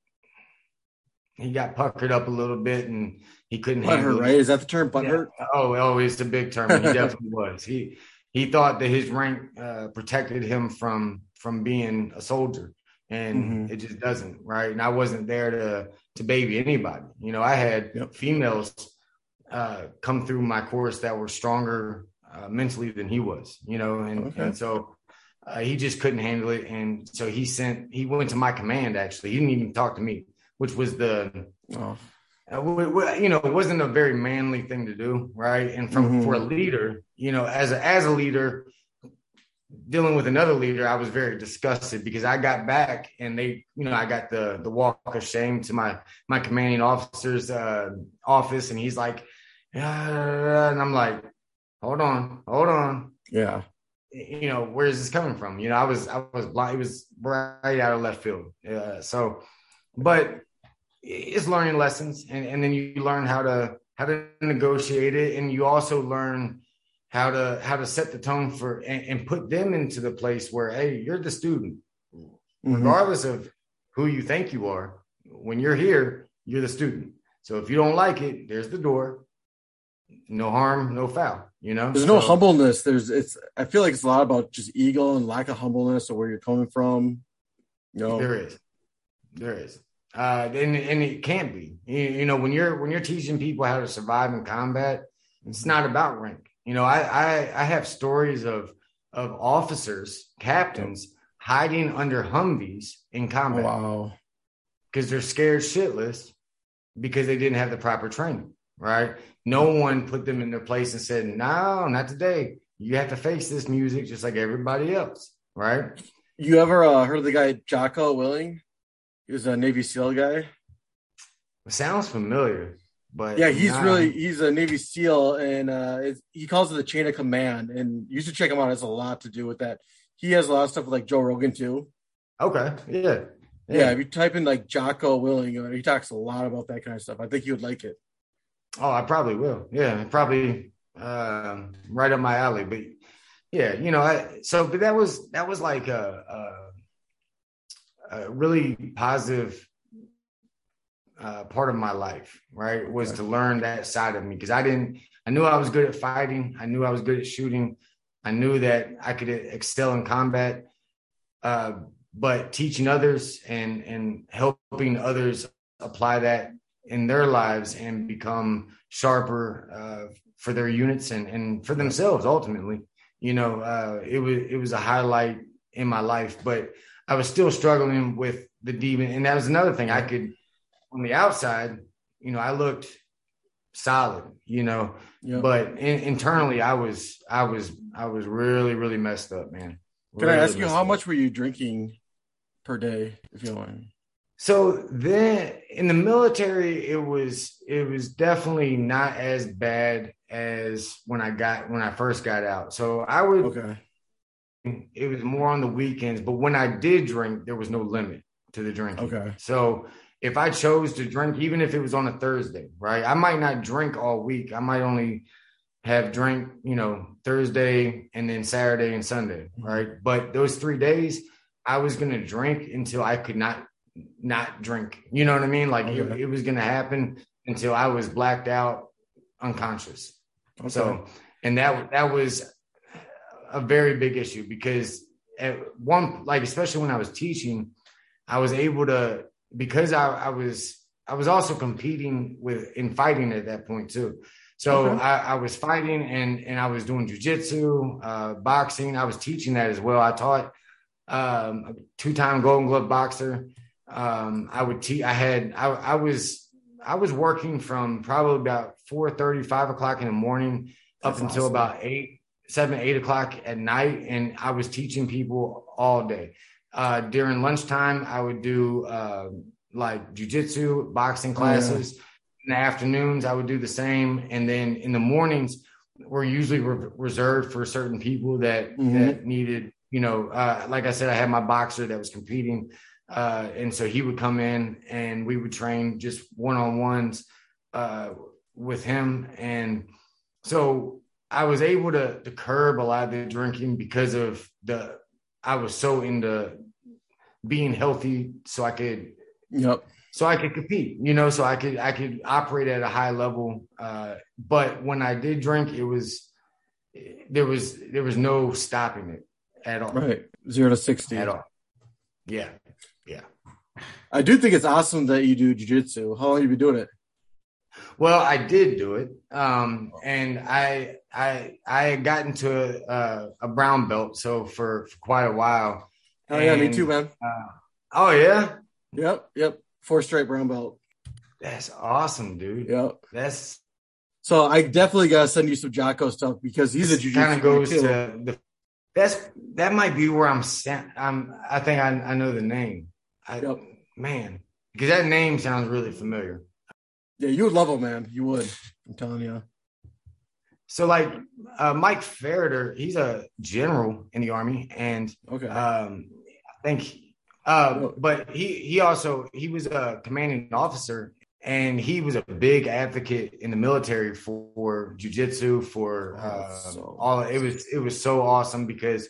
he got puckered up a little bit, and he couldn't handle Butthurt, it. right? Is that the term, Yeah. butthurt? Oh, oh, it's a big term. And he definitely was. He he thought that his rank uh, protected him from from being a soldier, and Mhm. it just doesn't, right? And I wasn't there to to baby anybody. You know, I had Yep. females uh, come through my course that were stronger uh, mentally than he was. You know, and Okay. and so. Uh, he just couldn't handle it, and so he sent. He went to my command. Actually, he didn't even talk to me, which was the Oh. uh, we, we, you know, it wasn't a very manly thing to do, right? And from Mhm. for a leader, you know, as a, as a leader, dealing with another leader, I was very disgusted because I got back and they, you know, I got the the walk of shame to my my commanding officer's uh, office, and he's like, ah, and I'm like, hold on, hold on, Yeah. you know, where is this coming from? You know, I was I was blind, it was right out of left field, uh, so, but. It's learning lessons, and, and then you learn how to how to negotiate it, and you also learn how to how to set the tone for and, and put them into the place where, hey, you're the student, Mhm. regardless of who you think you are. When you're here, you're the student. So if you don't like it, there's the door. No harm, no foul. You know, There's no So, humbleness. There's it's. I feel like it's a lot about just ego and lack of humbleness of where you're coming from. You know. There is, there is. Uh, and, and it can't be. You, you know, when you're when you're teaching people how to survive in combat, it's not about rank. You know, I I, I have stories of of officers, captains hiding under Humvees in combat Wow. because they're scared shitless because they didn't have the proper training. Right? No one put them in their place and said, "No, not today. You have to face this music just like everybody else." Right? You ever uh, heard of the guy Jocko Willing? He was a Navy SEAL guy. It sounds familiar, but Yeah, he's nah. really he's a Navy SEAL, and uh, it's, he calls it the chain of command. And you should check him out. It has a lot to do with that. He has a lot of stuff with like Joe Rogan too. Okay. Yeah. Yeah, Yeah. if you type in like Jocko Willing, uh, he talks a lot about that kind of stuff. I think you would like it. Oh, I probably will. Yeah. Probably um, right up my alley. But yeah, you know, I, so, but that was, that was like a, a, a really positive uh, part of my life, right? Was Okay. to learn that side of me. Cause I didn't, I knew I was good at fighting. I knew I was good at shooting. I knew that I could excel in combat. Uh, but teaching others and and helping others apply that in their lives and become sharper, uh, for their units and, and for themselves ultimately. You know, uh, it was it was a highlight in my life, but I was still struggling with the demon. And that was another thing. I could, on the outside, you know, I looked solid, you know, yeah. but in, internally I was, I was, I was really, really messed up, man. Can really I ask you, how up. much were you drinking per day, if you don't mind? So then in the military, it was, it was definitely not as bad as when I got, when I first got out. So I would, okay. It was more on the weekends, but when I did drink, there was no limit to the drinking. Okay. So if I chose to drink, even if it was on a Thursday, right, I might not drink all week. I might only have drink, you know, Thursday and then Saturday and Sunday, right? Mm-hmm. But those three days, I was going to drink until I could not, not drink. You know what I mean? Like okay. it, it was going to happen until I was blacked out, unconscious. Okay. So, and that, that was a very big issue because at one, like, especially when I was teaching, I was able to, because I, I was, I was also competing with in fighting at that point too. So okay. I, I was fighting and, and I was doing jujitsu, uh, boxing. I was teaching that as well. I taught um, a two-time Golden Glove boxer. Um, I would teach, I had, I, I was, I was working from probably about four thirty, five o'clock in the morning That's up until awesome. about eight, seven, eight o'clock at night. And I was teaching people all day. Uh, during lunchtime, I would do uh, like jujitsu, boxing classes. Oh, yeah. In the afternoons, I would do the same. And then in the mornings, we're usually re- reserved for certain people that, mm-hmm. that needed, you know, uh, like I said, I had my boxer that was competing. Uh, and so he would come in and we would train just one-on-ones uh, with him. And so I was able to, to curb a lot of the drinking because of the, I was so into being healthy so I could, yep. so I could compete, you know, so I could, I could operate at a high level. Uh, but when I did drink, it was, there was, there was no stopping it at all. Right. Zero to sixty. At all. Yeah. Yeah. I do think it's awesome that you do jiu-jitsu. How long have you been doing it? Well, I did do it. Um, and I, I, I had gotten to a, a brown belt. So for, for quite a while. Oh and, yeah. Me too, man. Uh, oh yeah. Yep. Yep. Four straight brown belt. That's awesome, dude. Yep. That's so I definitely gotta send you some Jocko stuff because he's a jiu-jitsu kind of goes to the. That's that might be where I'm. I'm. I think I, I know the name. I, yep. Man, because that name sounds really familiar. Yeah, you would love him, man. You would. I'm telling you. So, like uh, Mike Farrader, he's a general in the Army, and okay, um, I think. Uh, but he he also he was a commanding officer, and he was a big advocate in the military for, for jiu-jitsu, for uh, so all. It was it was so awesome because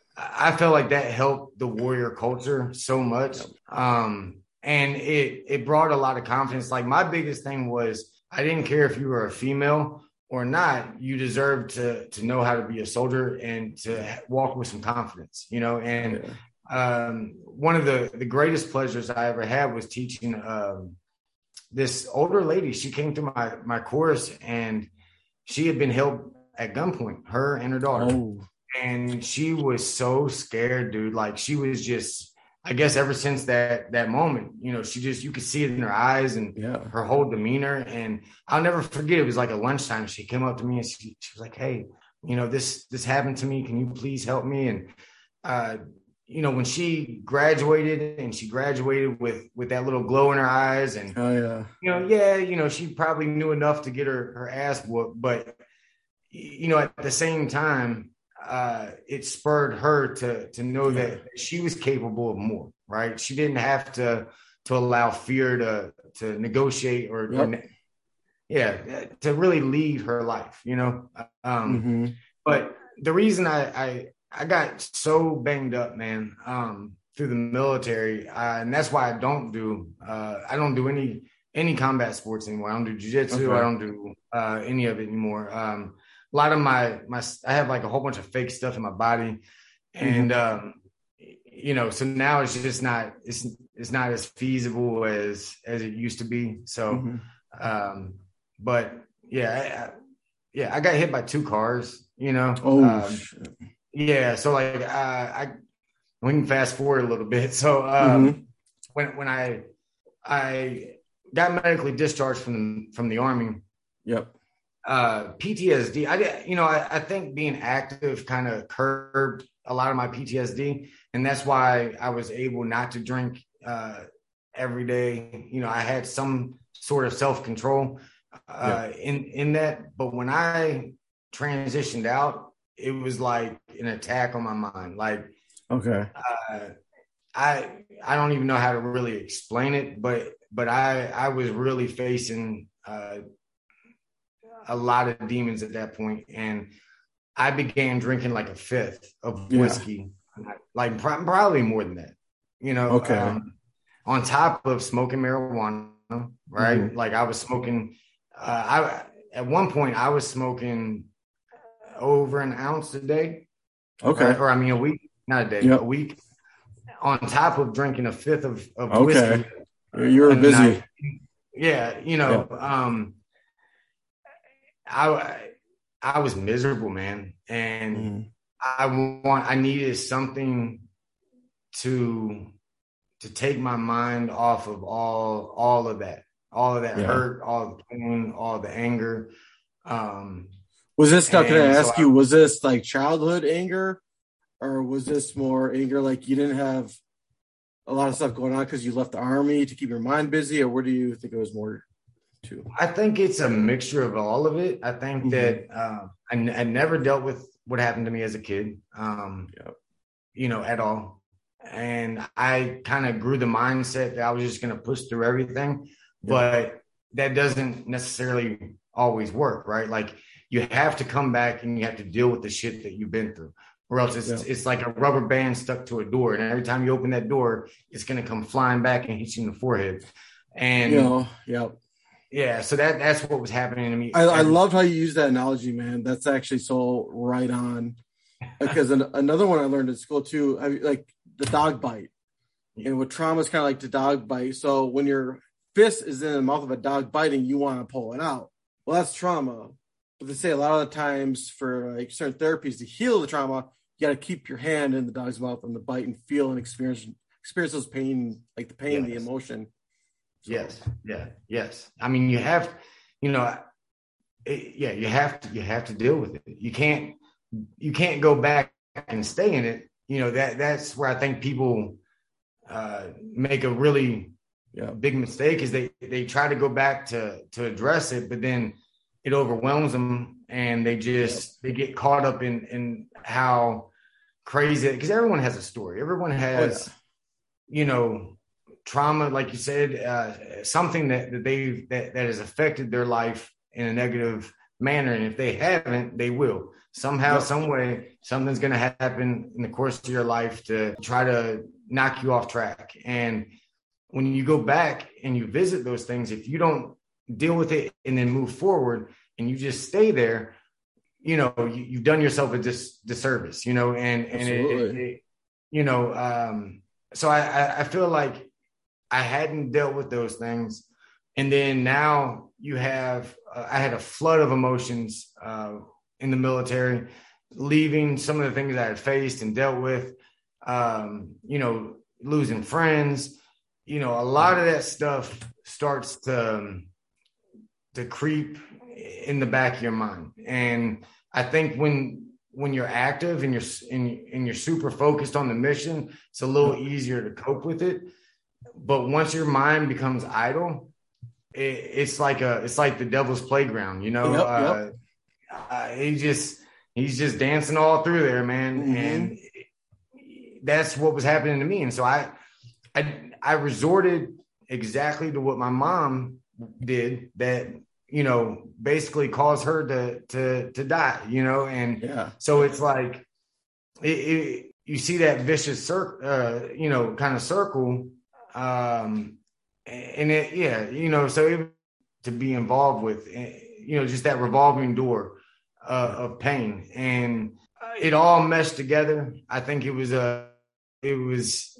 I felt like that helped the warrior culture so much, um, and it it brought a lot of confidence. Like my biggest thing was I didn't care if you were a female or not. You deserved to to know how to be a soldier and to walk with some confidence, you know, and. Yeah. Um, one of the, the greatest pleasures I ever had was teaching um, this older lady. She came through my, my course and she had been held at gunpoint, her and her daughter. Oh. And she was so scared, dude. Like she was just, I guess ever since that, that moment, you know, she just, you could see it in her eyes and yeah. her whole demeanor. And I'll never forget, it was like a lunchtime. She came up to me and she, she was like, hey, you know, this, this happened to me. Can you please help me? And, uh, you know, when she graduated and she graduated with, with that little glow in her eyes and, oh, yeah. you know, yeah, you know, she probably knew enough to get her, her ass whooped, but, you know, at the same time, uh, it spurred her to, to know yeah. that she was capable of more, right? She didn't have to, to allow fear to, to negotiate or, yep. or yeah, to really lead her life, you know? Um, mm-hmm. But the reason I, I, I got so banged up, man, um, through the military. Uh, and that's why I don't do, uh, I don't do any, any combat sports anymore. I don't do jiu-jitsu. Okay. I don't do, uh, any of it anymore. Um, a lot of my, my, I have like a whole bunch of fake stuff in my body and, mm-hmm. um, you know, so now it's just not, it's, it's not as feasible as, as it used to be. So, mm-hmm. um, but yeah, I, I, yeah, I got hit by two cars, you know. Oh, Um, shit. yeah, so like uh, I we can fast forward a little bit. So Mm-hmm. um, when when I I got medically discharged from from the army, Yep. uh, P T S D. I you know I, I think being active kind of curbed a lot of my P T S D, and that's why I was able not to drink uh, every day. You know, I had some sort of self control uh, Yep. in in that. But when I transitioned out, it was like an attack on my mind. Like Okay. uh, I I don't even know how to really explain it, but but I I was really facing uh, a lot of demons at that point, and I began drinking like a fifth of Yeah. whiskey, like probably more than that. You know, Okay. um, on top of smoking marijuana, right? Mm-hmm. Like I was smoking. Uh, I At one point I was smoking over an ounce a day, right? Okay. Or I mean a week, not a day, a Yep. week. On top of drinking a fifth of of Okay. whiskey You were a night. busy. Yeah, you know, Yep. um, I I was miserable, man, and Mm-hmm. I want I needed something to to take my mind off of all all of that, all of that Yeah. hurt, all the pain, all the anger. Um, Was this now? Can I and so ask I, you? Was this like childhood anger, or was this more anger like you didn't have a lot of stuff going on because you left the army to keep your mind busy, or what do you think it was more to? I think it's a mixture of all of it. I think Mm-hmm. that uh, I, n- I never dealt with what happened to me as a kid, um, Yep. you know, at all. And I kind of grew the mindset that I was just going to push through everything, Yep. but that doesn't necessarily always work, right? Like you have to come back and you have to deal with the shit that you've been through, or else it's Yep. it's like a rubber band stuck to a door, and every time you open that door, it's going to come flying back and hit you in the forehead. You And know. Yep. yeah, so that that's what was happening to me I, I every loved how you use that analogy, man. That's actually so right on. Because an, another one I learned in school too, I, like the dog bite, and with trauma is kind of like the dog bite. So when your fist is in the mouth of a dog biting, you want to pull it out. Well, that's trauma. But they say a lot of the times for like certain therapies to heal the trauma, you got to keep your hand in the dog's mouth and the bite and feel and experience experience those pain, like the pain, the yes, emotion. So, yes, yeah, yes. I mean, you have, you know, it, yeah, you have to you have to deal with it. You can't you can't go back and stay in it. You know that that's where I think people uh, make a really yeah, big mistake is they they try to go back to to address it, but then it overwhelms them and they yep. just they get caught up in in how crazy, because everyone has a story. Everyone Oh yeah, has, you know, trauma, like you said, uh, something that, that they that, that has affected their life in a negative manner. And if they haven't, they will. Somehow, yep, some way, something's going to happen in the course of your life to try to knock you off track. And when you go back and you visit those things, if you don't deal with it and then move forward and you just stay there, you know, you, you've done yourself a dis- disservice, you know, and, and it, it, absolutely. it you know, um, so I, I, I feel like I hadn't dealt with those things. And then now you have, uh, I had a flood of emotions uh, in the military, leaving some of the things I had faced and dealt with, um, you know, losing friends, you know, a lot of that stuff starts to, um, to creep in the back of your mind. And I think when, when you're active and you're, and, and you're super focused on the mission, it's a little Yep. easier to cope with it. But once your mind becomes idle, it, it's like a it's like the devil's playground, you know. Yep, yep. Uh, uh, he just he's just dancing all through there, man, Mm-hmm. and that's what was happening to me. And so I I I resorted exactly to what my mom did, that you know basically caused her to to to die, you know. And Yeah. so it's like it, it, you see that vicious circle, uh, you know, kind of circle. Um, and it, yeah, you know, so it, to be involved with, you know, just that revolving door uh, Yeah. of pain, and it all meshed together. I think it was a, it was,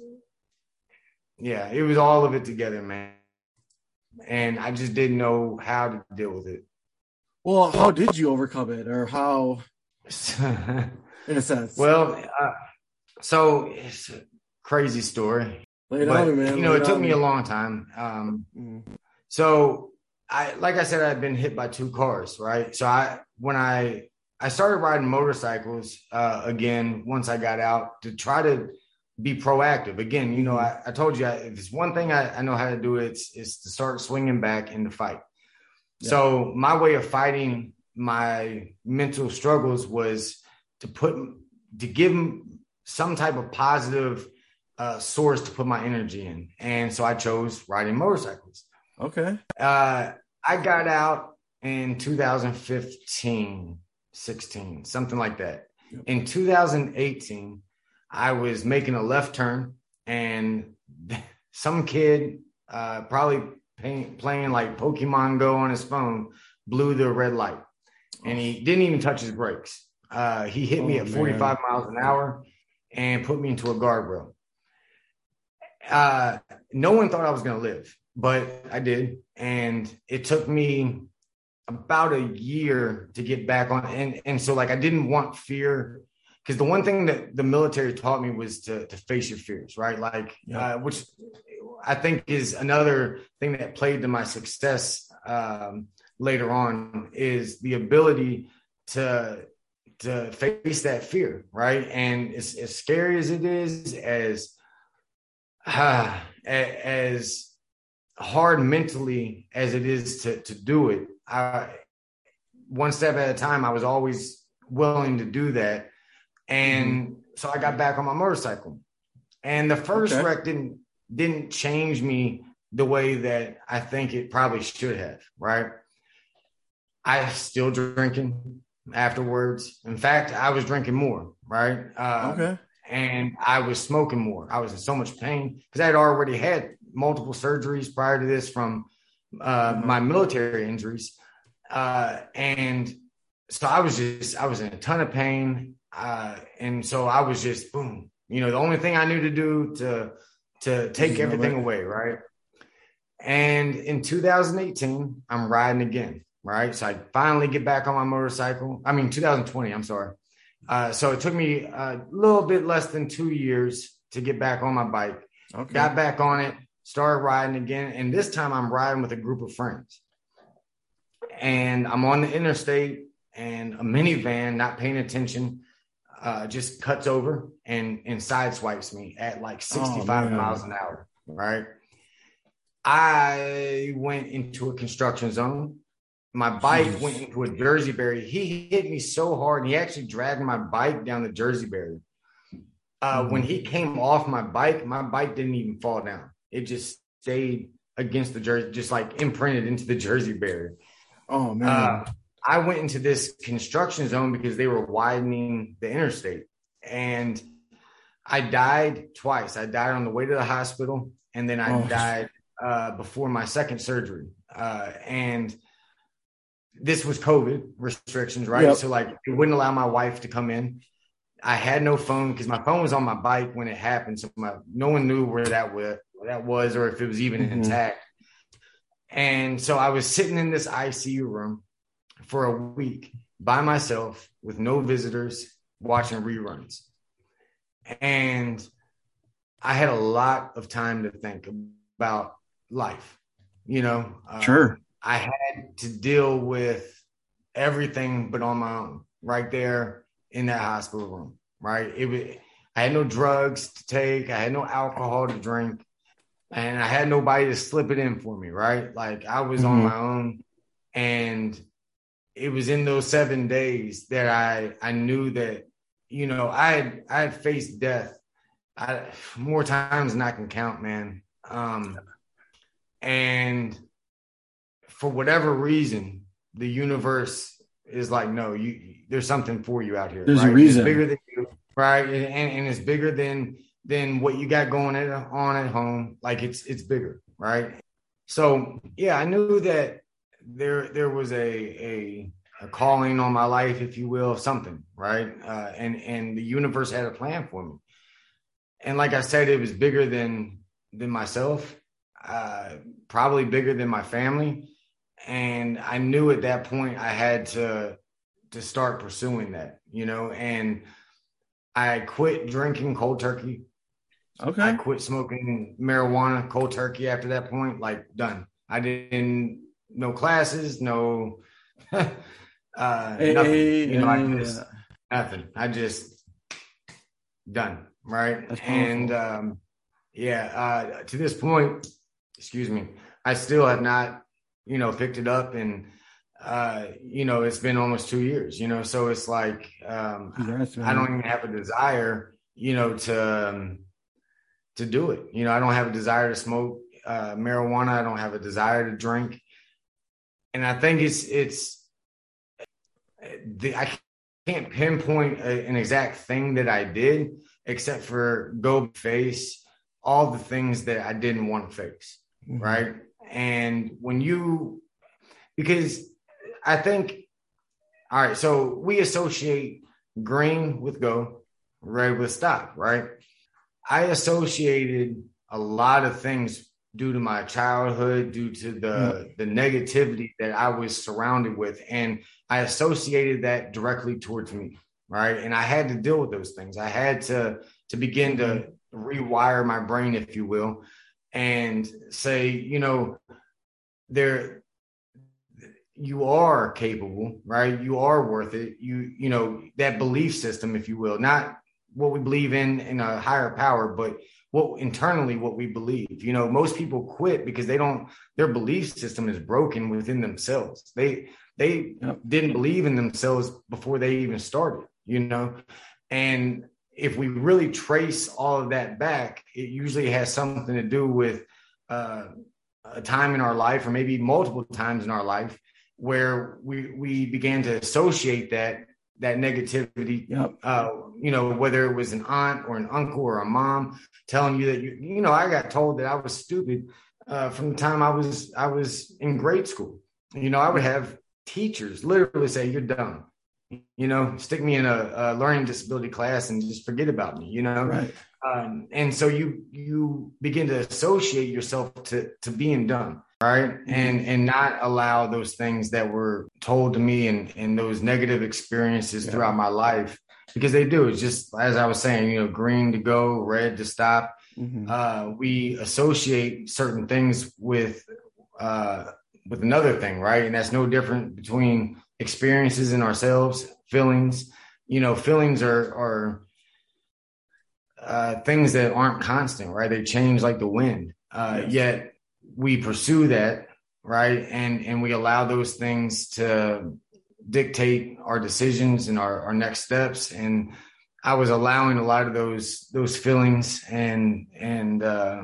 yeah, it was all of it together, man. And I just didn't know how to deal with it. Well, how did you overcome it, or how, in a sense? Well, uh, so it's a crazy story, Lay it but on me, man. you know, Lay it it took on me me. a long time. Um, Mm. so I, like I said, I'd been hit by two cars, right? So I, when I, I started riding motorcycles uh, again once I got out to try to be proactive. Again, you know, Mhm. I, I told you, I, if it's one thing I, I know how to do, it's it's to start swinging back and to fight. Yeah. So my way of fighting my mental struggles was to put to give them some type of positive uh, source to put my energy in, and so I chose riding motorcycles. Okay. Uh, I got out in two thousand fifteen, sixteen, something like that. Yep. In two thousand eighteen, I was making a left turn, and some kid, uh, probably pay, playing like Pokemon Go on his phone, blew the red light, and he didn't even touch his brakes. Uh, he hit me Oh, at forty-five man. miles an hour and put me into a guardrail. Uh, no one thought I was going to live, but I did. And it took me about a year to get back on. And, and so like, I didn't want fear, because the one thing that the military taught me was to, to face your fears, right? Like, Yep. uh, which I think is another thing that played to my success um, later on, is the ability to, to face that fear, right? And as, as scary as it is, as, uh, as hard mentally as it is to, to do it, I, one step at a time, I was always willing to do that. And mm-hmm. so I got back on my motorcycle, and the first okay. wreck didn't, didn't change me the way that I think it probably should have. Right. I still drinking afterwards. In fact, I was drinking more. Right. Uh, okay. And I was smoking more. I was in so much pain because I had already had multiple surgeries prior to this from uh, mm-hmm. my military injuries. Uh, and so I was just, I was in a ton of pain. Uh, and so I was just, boom, you know, the only thing I knew to do to, to take everything away. Right. And in two thousand eighteen, I'm riding again. Right. So I finally get back on my motorcycle. I mean, two thousand twenty, I'm sorry. Uh, so it took me a little bit less than two years to get back on my bike. Okay. Got back on it, started riding again. And this time I'm riding with a group of friends. And I'm on the interstate, and a minivan, not paying attention, uh, just cuts over and, and sideswipes me at like sixty-five oh, miles an hour. Right. I went into a construction zone. My bike Jeez. went into a Jersey barrier. He hit me so hard, and he actually dragged my bike down the Jersey barrier. Uh, mm-hmm. When he came off my bike, my bike didn't even fall down. It just stayed against the Jersey, just like imprinted into the Jersey barrier. Oh, man. Uh, I went into this construction zone because they were widening the interstate. And I died twice. I died on the way to the hospital, and then I oh. died uh, before my second surgery. Uh, and this was COVID restrictions, right? Yep. So like it wouldn't allow my wife to come in. I had no phone because my phone was on my bike when it happened. So my, no one knew where that was, where that was, or if it was even mm-hmm. intact. And so I was sitting in this I C U room for a week by myself with no visitors, watching reruns. And I had a lot of time to think about life, you know? Sure. Um, I had to deal with everything but on my own right there in that hospital room, right? It was, I had no drugs to take. I had no alcohol to drink, and I had nobody to slip it in for me, right? Like I was mm-hmm. on my own, and it was in those seven days that I, I knew that, you know, I had, I had faced death I, more times than I can count, man. Um, and for whatever reason, the universe is like, no, you, there's something for you out here. There's right? a reason. It's bigger than you, right? And, and it's bigger than, than what you got going at, on at home. Like it's, it's bigger. Right. So yeah, I knew that there, there was a, a, a calling on my life, if you will, something, right. Uh, and, and the universe had a plan for me. And like I said, it was bigger than, than myself, uh, probably bigger than my family. and I knew at that point I had to to start pursuing that, you know, and I quit drinking cold turkey. Okay. I quit smoking marijuana cold turkey after that point, like done. I didn't, no classes, no, uh, nothing, Hey, you know, I hey, just, uh, nothing. I just done. Right. that's And, powerful. um, yeah, uh, to this point, excuse me, I still have not, you know, picked it up, and, uh, you know, it's been almost two years, you know, so it's like, um, Congrats, I don't man. even have a desire, you know, to, um, to do it. You know, I don't have a desire to smoke uh, marijuana. I don't have a desire to drink. And I think it's, it's, the, I can't pinpoint a, an exact thing that I did, except for go face all the things that I didn't want to face. Mm-hmm. Right. And when you, because I think, all right, so we associate green with go, red with stop, right? I associated a lot of things due to my childhood, due to the, Yep. the negativity that I was surrounded with. And I associated that directly towards me, right? And I had to deal with those things. I had to, to begin Mm-hmm. to rewire my brain, if you will, and say, you know, there, you are capable, right? You are worth it. You, you know, that belief system, if you will, not what we believe in in a higher power, but what internally what we believe. You know, most people quit because they don't, their belief system is broken within themselves. They they Yep. didn't believe in themselves before they even started, you know. And if we really trace all of that back, it usually has something to do with uh, a time in our life, or maybe multiple times in our life, where we we began to associate that that negativity, Yep. uh, you know, whether it was an aunt or an uncle or a mom telling you that, you, you know, I got told that I was stupid uh, from the time I was, I was in grade school. You know, I would have teachers literally say, "You're dumb," you know, stick me in a, a learning disability class and just forget about me, you know? Right. Um, and so you, you begin to associate yourself to, to being dumb. Right. Mm-hmm. And, and not allow those things that were told to me, and, and those negative experiences yeah. throughout my life, because they do. It's just, as I was saying, you know, green to go, red to stop. Mm-hmm. Uh, we associate certain things with, uh, with another thing. Right. And that's no different between experiences in ourselves, feelings. You know, feelings are, are, uh, things that aren't constant, right? They change like the wind. Uh, yes. Yet we pursue that, right? And and we allow those things to dictate our decisions and our, our next steps. And I was allowing a lot of those those feelings and and uh,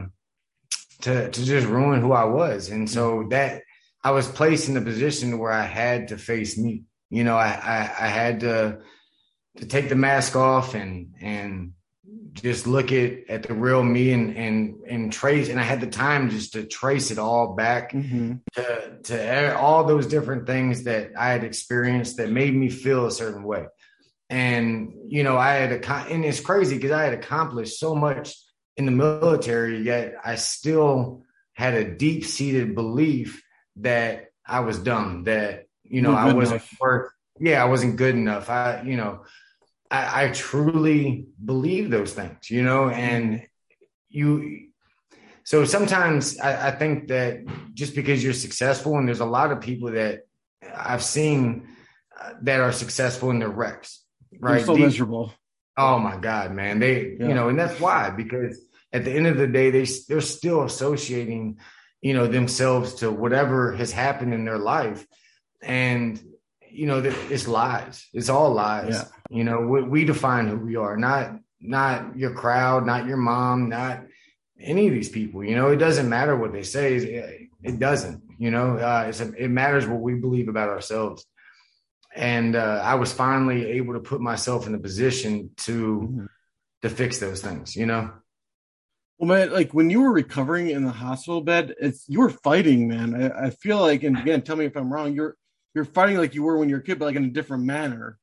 to to just ruin who I was. And so that I was placed in a position where I had to face me. You know, I I, I had to to take the mask off and and just look at, at the real me, and, and, and trace. And I had the time just to trace it all back mm-hmm. to, to all those different things that I had experienced that made me feel a certain way. And, you know, I had, a, and it's crazy because I had accomplished so much in the military, yet I still had a deep seated belief that I was dumb, that, you know, I wasn't enough. worth, yeah, I wasn't good enough. I, you know, I, I truly believe those things, you know, and you, so sometimes I, I think that just because you're successful, and there's a lot of people that I've seen uh, that are successful in their wrecks, right? They're so Deep, miserable. Oh my God, man. They, yeah. you know, and that's why, because at the end of the day, they, they're still associating, you know, themselves to whatever has happened in their life. And, you know, it's lies. It's all lies. Yeah. You know, we, we define who we are, not, not your crowd, not your mom, not any of these people. You know, it doesn't matter what they say. It, it doesn't, you know, uh, it's a, it matters what we believe about ourselves. And uh, I was finally able to put myself in a position to, mm-hmm. to fix those things, you know? Well, man, like when you were recovering in the hospital bed, it's, you were fighting, man. I, I feel like, and again, tell me if I'm wrong, you're, you're fighting like you were when you were a kid, but like in a different manner.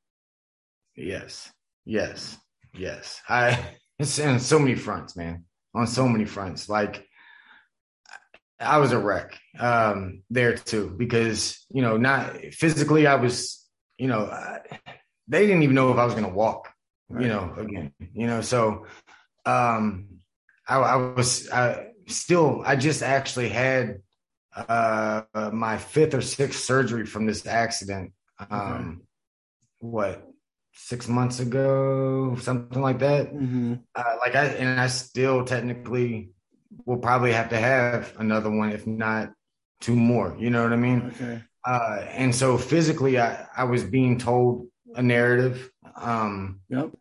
Yes. Yes. Yes. I, it's on so many fronts, man, on so many fronts. Like I was a wreck um, there too, because, you know, not physically, I was, you know, I, they didn't even know if I was going to walk, right. you know, again, you know, so um, I, I was I still, I just actually had uh, my fifth or sixth surgery from this accident. Um, okay. What, six months ago, something like that. Mm-hmm. Uh, like I, and I still technically will probably have to have another one, if not two more. You know what I mean? Okay. Uh, and so physically, I, I was being told a narrative. Um, yep.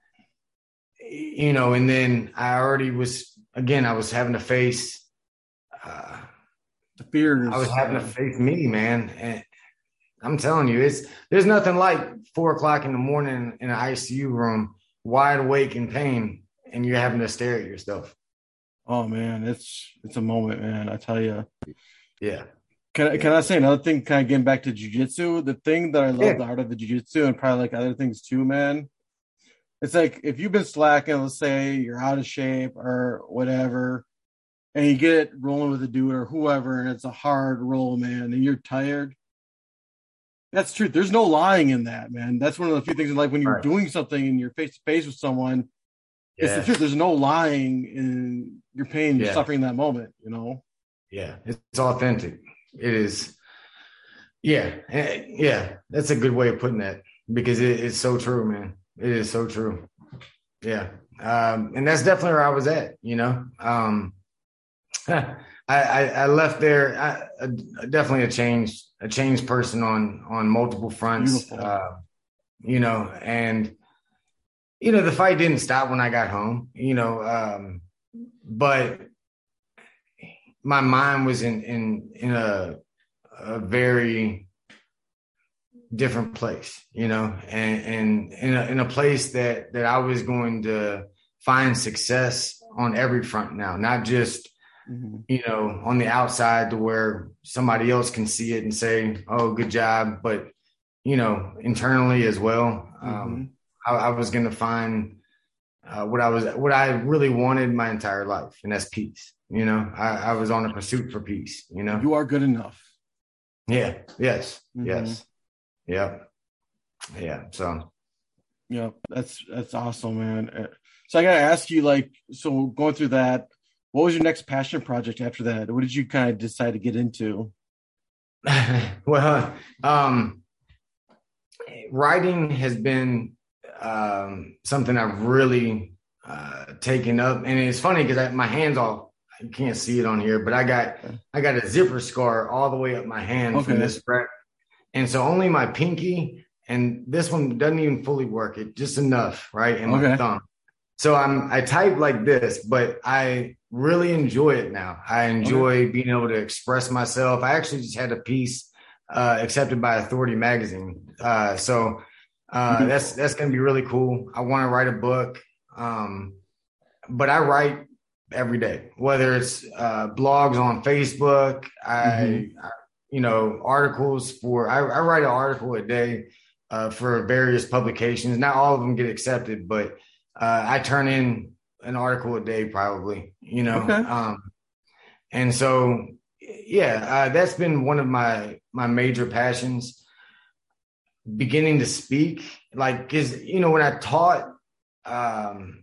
You know, and then I already was, again, I was having to face, uh, the fears. I was having to face me, man. And I'm telling you, it's, there's nothing like four o'clock in the morning in an I C U room, wide awake in pain, and you're having to stare at yourself. Oh man, it's it's a moment, man. I tell you. Yeah. Can I, yeah. can I say another thing? Kind of getting back to jiu-jitsu, the thing that I love yeah. the art of the jiu-jitsu, and probably like other things too, man. It's like if you've been slacking, let's say you're out of shape or whatever, and you get rolling with a dude or whoever, and it's a hard roll, man, and you're tired. That's true. There's no lying in that, man. That's one of the few things in life when you're right. doing something and you're face to face with someone. Yeah. It's the truth. There's no lying in your pain, your yeah. suffering in that moment, you know? Yeah. It's authentic. It is. Yeah. Yeah. That's a good way of putting that, because it, it's so true, man. It is so true. Yeah. Um, and that's definitely where I was at, you know? Um, I, I, I left there. I, I, definitely a changed, a changed person on, on multiple fronts, uh, you know, and, you know, the fight didn't stop when I got home, you know, um, but my mind was in, in, in a, a very different place, you know, and, and in a, in a place that, that I was going to find success on every front now, not just, mm-hmm. you know, on the outside to where somebody else can see it and say, oh, good job. But, you know, internally as well, mm-hmm. um, I, I was going to find uh, what I was, what I really wanted my entire life. And that's peace. You know, I, I was on a pursuit for peace, you know. You are good enough. Yeah. Yes. Mm-hmm. Yes. Yeah. Yeah. So. Yeah, that's, that's awesome, man. So I got to ask you, like, so going through that, what was your next passion project after that? What did you kind of decide to get into? Well, um, writing has been um, something I've really uh, taken up. And it's funny because my hands all, you can't see it on here, but I got, I got a zipper scar all the way up my hand okay. from this wreck. And so only my pinky, and this one doesn't even fully work. It just enough, right? And okay. my thumb. So I'm, I type like this, but I really enjoy it now. I enjoy okay. being able to express myself. I actually just had a piece uh, accepted by Authority Magazine. Uh, so uh, that's, that's going to be really cool. I want to write a book. Um, but I write every day, whether it's uh, blogs on Facebook, I, mm-hmm. I you know, articles for, I, I write an article a day uh, for various publications. Not all of them get accepted, but uh, I turn in an article a day probably, you know? Okay. Um, and so, yeah, uh, that's been one of my, my major passions, beginning to speak, like, cause you know, when I taught, um,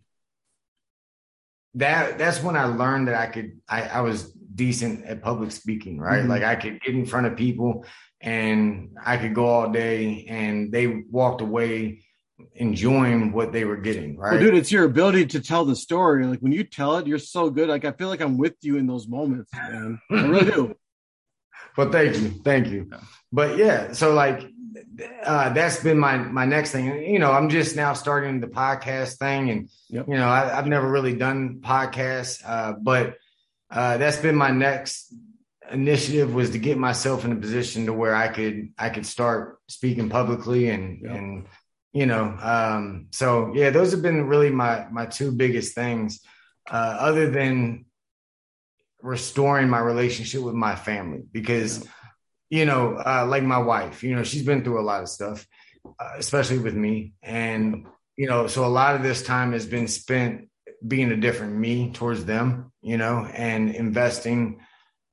that that's when I learned that I could, I, I was decent at public speaking, right? Mm-hmm. Like I could get in front of people and I could go all day and they walked away enjoying what they were getting, right? Well, dude, it's your ability to tell the story. Like when you tell it, you're so good. Like I feel like I'm with you in those moments, man. I really do. Well, thank you. Thank you. Yeah. But yeah, so like uh, that's been my my next thing. You know, I'm just now starting the podcast thing, and yep. you know, I, I've never really done podcasts, uh, but uh, that's been my next initiative, was to get myself in a position to where I could I could start speaking publicly, and yep. and you know, um, so yeah, those have been really my my two biggest things, uh, other than restoring my relationship with my family, because. Yep. You know, uh, like my wife, you know, she's been through a lot of stuff, uh, especially with me. And, you know, so a lot of this time has been spent being a different me towards them, you know, and investing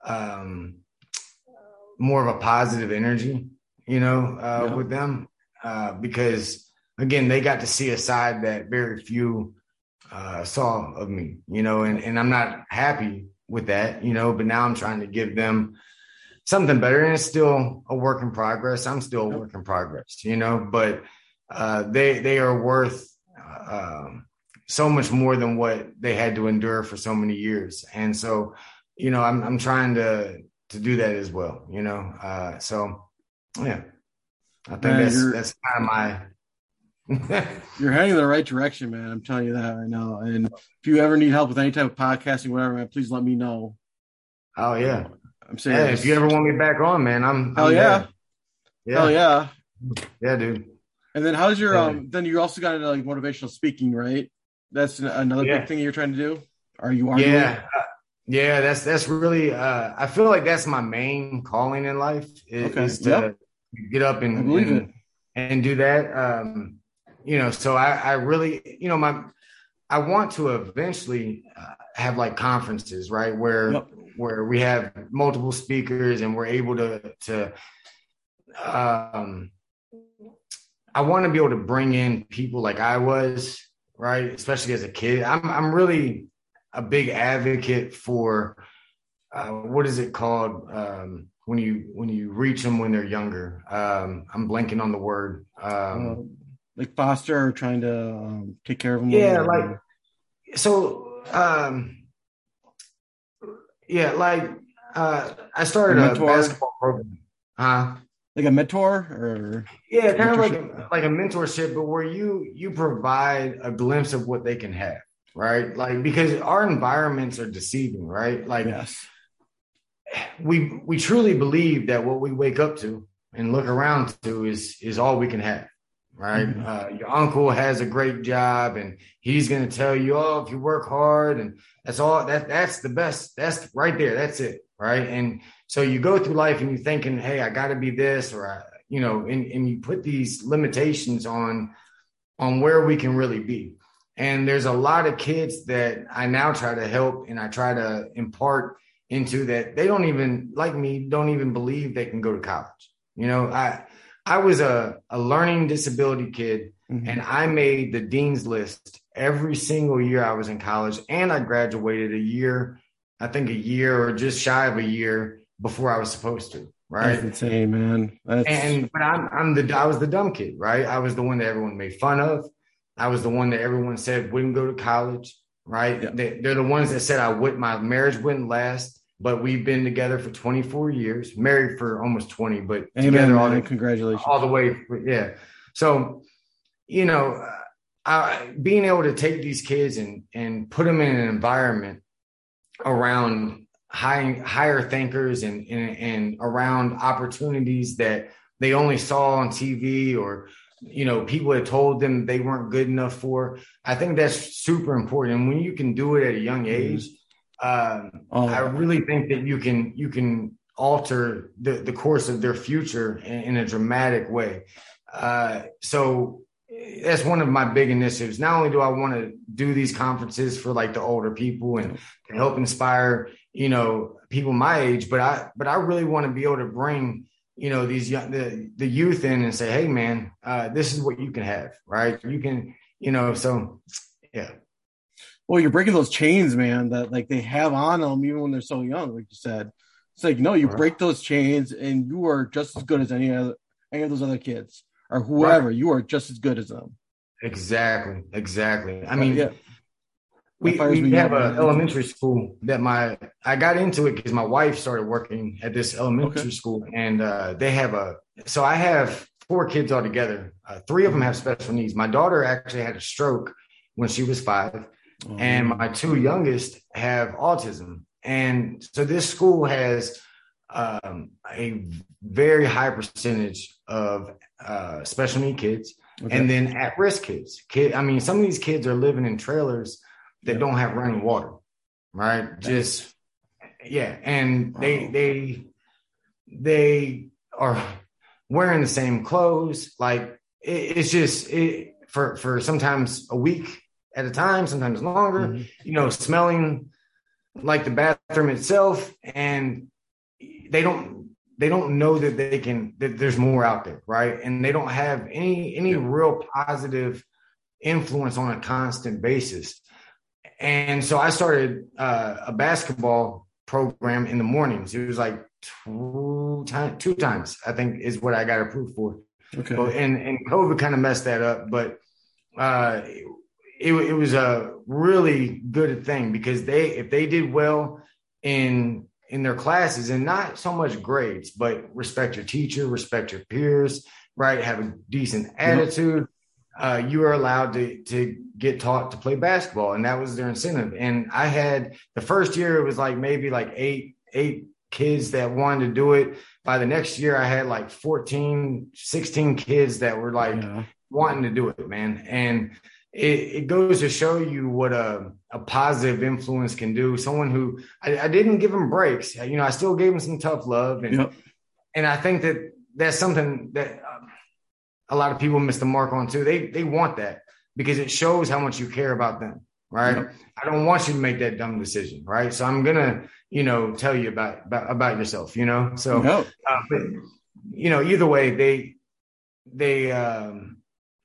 um, more of a positive energy, you know, uh, Yeah. with them, uh, because again, they got to see a side that very few uh, saw of me, you know, and, and I'm not happy with that, you know, but now I'm trying to give them something better, and it's still a work in progress. I'm still a Yep. work in progress, you know, but uh, they they are worth uh, um, so much more than what they had to endure for so many years, and so you know, I'm I'm trying to to do that as well, you know. Uh, so yeah, I think Man, that's you're that's kind of my. you're heading in the right direction, man. I'm telling you that right now. And if you ever need help with any type of podcasting, whatever, man, please let me know. Oh yeah, I'm hey, if you serious. ever want me back on, man, I'm Hell I'm yeah. there. Hell Yeah, yeah. yeah, dude. And then how's your Yeah, um then you also got into like motivational speaking, right? That's an- another big yeah, thing you're trying to do. Are you are doing? yeah. Uh, yeah, that's that's really. Uh, I feel like that's my main calling in life is, Okay. is Yep. to get up I and believe it. and and do that. Um, you know, so I I really, you know, my I want to eventually uh, have like conferences, right, where Yep. where we have multiple speakers and we're able to to um I want to be able to bring in people like I was, right, especially as a kid. I'm I'm really a big advocate for uh, what is it called um, when you when you reach them when they're younger. Um, I'm blanking on the word. Uh, Um, like foster or trying to um, take care of them yeah, or like so. Um, yeah, like uh, I a started a mentor, basketball program. Huh? like a mentor or Yeah, kind of like mentorship. a, like a mentorship, but where you you provide a glimpse of what they can have, right? Like because our environments are deceiving, right? Like Yes. we we truly believe that what we wake up to and look around to is is all we can have, right? Mhm. Uh, your uncle has a great job, and he's going to tell you, "Oh, if you work hard, and that's all that that's the best. That's right there. That's it, right?" And so you go through life and you're thinking, "Hey, I got to be this," or I, you know, and and you put these limitations on on where we can really be. And there's a lot of kids that I now try to help and I try to impart into that they don't even like me, don't even believe they can go to college. You know, I I was a, a learning disability kid and Mhm. I made the dean's list every single year I was in college, and I graduated a year, I think a year or just shy of a year before I was supposed to, That's right? insane, man. That's And but I'm I'm the I was the dumb kid, right? I was the one that everyone made fun of. I was the one that everyone said wouldn't go to college, right? yeah. They, they're the ones that said I would my marriage wouldn't last, but we've been together for twenty-four years, married for almost twenty, but Amen, together all man. the all Congratulations. the way, yeah. So you know, I, being able to take these kids and and put them in an environment around high, higher thinkers and, and, and around opportunities that they only saw on T V or, you know, people had told them they weren't good enough for. I think that's super important. And when you can do it at a young Mhm. age, um, Oh I yeah. really think that you can you can alter the, the course of their future in, in a dramatic way. Uh, so that's one of my big initiatives. Not only do I want to do these conferences for like the older people and Yep. help inspire, you know, people my age, but I but I really want to be able to bring, you know, these young the, the youth in and say, hey man, uh, this is what you can have, right? You can, you know, so yeah. Well, you're breaking those chains, man, that like they have on them even when they're so young, like you said. It's like, no, you break those chains and you are just as good as any other any of those other kids or Right. whoever. You are just as good as them. Exactly. Exactly. I That, yeah, mean, that we fires we me have up, a man. elementary school that my I got into it because my wife started working at this Okay. elementary school, and uh, they have a so I have four kids altogether. Uh, three of them have Mhm. special needs. My daughter actually had a stroke when she was five, Oh and my man. two youngest have autism. And so this school has um, a very high percentage of uh, special need kids, Okay. and then at risk kids. Kid, I mean, some of these kids are living in trailers that Yep. don't have running water, right? That's Just yeah, and they wow. they they are wearing the same clothes. Like it, it's just it, for for sometimes a week at a time, sometimes longer. Mhm. You know, smelling like the bathroom itself, and they don't they don't know that they can that there's more out there, right? And they don't have any any yeah. real positive influence on a constant basis. And so I started uh, a basketball program in the mornings. It was like two, time, two times, I think, is what I got approved for. Okay. So, and, and COVID kind of messed that up, but uh, it, it was a really good thing because they, if they did well in in their classes, and not so much grades, but respect your teacher, respect your peers, right? Have a decent attitude. Uh, you are allowed to to get taught to play basketball, and that was their incentive. And I had the first year, it was like maybe like eight eight kids that wanted to do it. By the next year, I had like fourteen, sixteen kids that were like yeah. wanting to do it, man. And it, it goes to show you what a, a positive influence can do. Someone who I, I didn't give them breaks, you know, I still gave them some tough love, and yep. and I think that that's something that um, a lot of people miss the mark on too. They they want that because it shows how much you care about them, right? Yep. I don't want you to make that dumb decision, right? So I'm gonna, you know, tell you about about, about yourself, you know. So, yep. uh, but, you know, either way, they they um,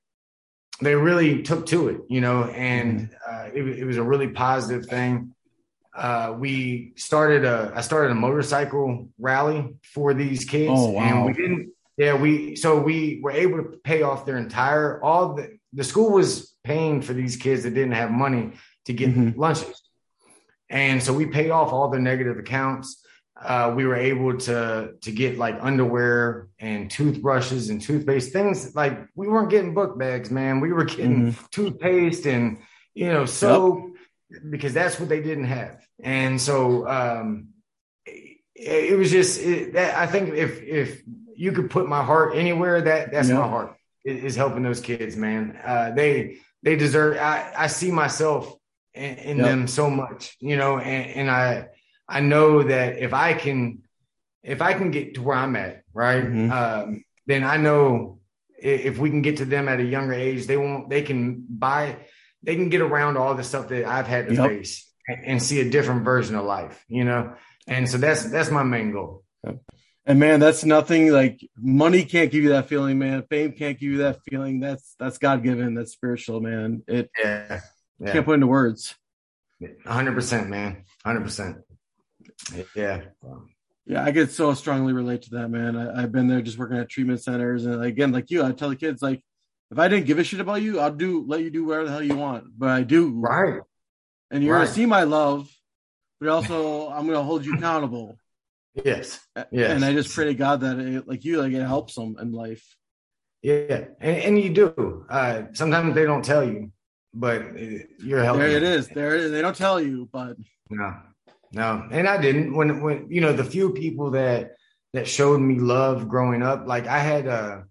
they really took to it, you know, and uh, it, it was a really positive thing. Uh, we started a I started a motorcycle rally for these kids, oh, wow. and we didn't. Yeah, we so we were able to pay off their entire all the the school was paying for these kids that didn't have money to get mm-hmm. lunches. And so we paid off all their negative accounts. Uh, we were able to to get like underwear and toothbrushes and toothpaste, things like we weren't getting book bags, man. We were getting mm-hmm. toothpaste and, you know, soap yep. because that's what they didn't have. And so um, it, it was just it, that I think if if you could put my heart anywhere, that that's yep. my heart is helping those kids, man. Uh, they they deserve. I, I see myself in, in yep. them so much, you know, and, and I I know that if I can if I can get to where I'm at, right, mm-hmm. um, then I know if we can get to them at a younger age, they won't. They can buy. They can get around all the stuff that I've had to yep. face and, and see a different version of life, you know. And so that's that's my main goal. Yep. And man, that's nothing like money can't give you that feeling, man. Fame can't give you that feeling. That's that's God given. That's spiritual, man. It yeah, yeah. can't put into words. A hundred percent, man. A hundred percent. Yeah. Yeah, I could so strongly relate to that, man. I, I've been there just working at treatment centers, and again, like you, I tell the kids, like, if I didn't give a shit about you, I'll do let you do whatever the hell you want. But I do, right? And you're right. gonna see my love, but also I'm gonna hold you accountable. Yes. Yes. And I just pray to God that it, like you, like it helps them in life. Yeah. And, and you do. Uh, sometimes they don't tell you, but you're helping. There it is. There it is. They don't tell you, but no, no. And I didn't when, when, you know, the few people that, that showed me love growing up, like I had, uh,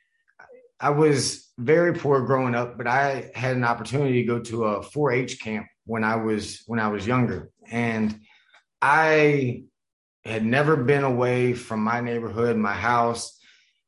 I was very poor growing up, but I had an opportunity to go to a four H camp when I was, when I was younger. And I, had never been away from my neighborhood, my house,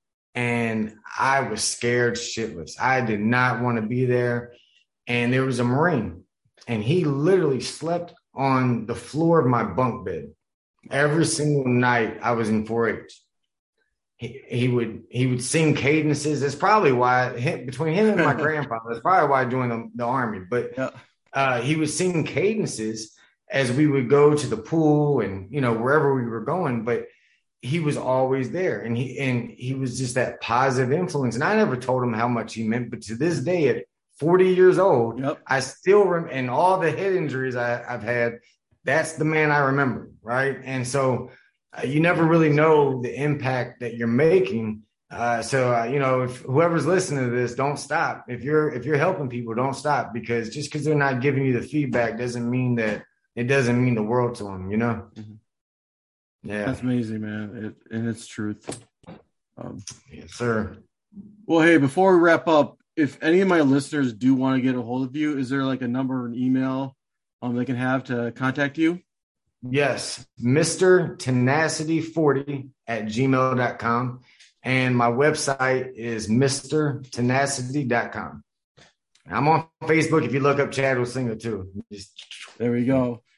and I was scared shitless. I did not want to be there. And there was a Marine, and he literally slept on the floor of my bunk bed every single night I was in four H. He, he would he would sing cadences. That's probably why him, between him and my grandfather, that's probably why I joined the, the army. But yeah. uh, he was singing cadences as we would go to the pool and, you know, wherever we were going, but he was always there. And he, and he was just that positive influence. And I never told him how much he meant, but to this day at forty years old, yep. I still remember, and all the head injuries I, I've had, that's the man I remember. Right. And so uh, you never really know the impact that you're making. Uh, so, uh, you know, if whoever's listening to this, don't stop. If you're, if you're helping people, don't stop, because just because they're not giving you the feedback doesn't mean that, it doesn't mean the world to them, you know? Mm-hmm. Yeah. That's amazing, man. It, and it's truth. Um, yes, sir. Well, hey, before we wrap up, if any of my listeners do want to get a hold of you, is there like a number or an email um, they can have to contact you? Yes. Mister Tenacity forty at gmail dot com. And my website is Mister Tenacity dot com. I'm on Facebook if you look up Chad Osinga too. Just... There we go.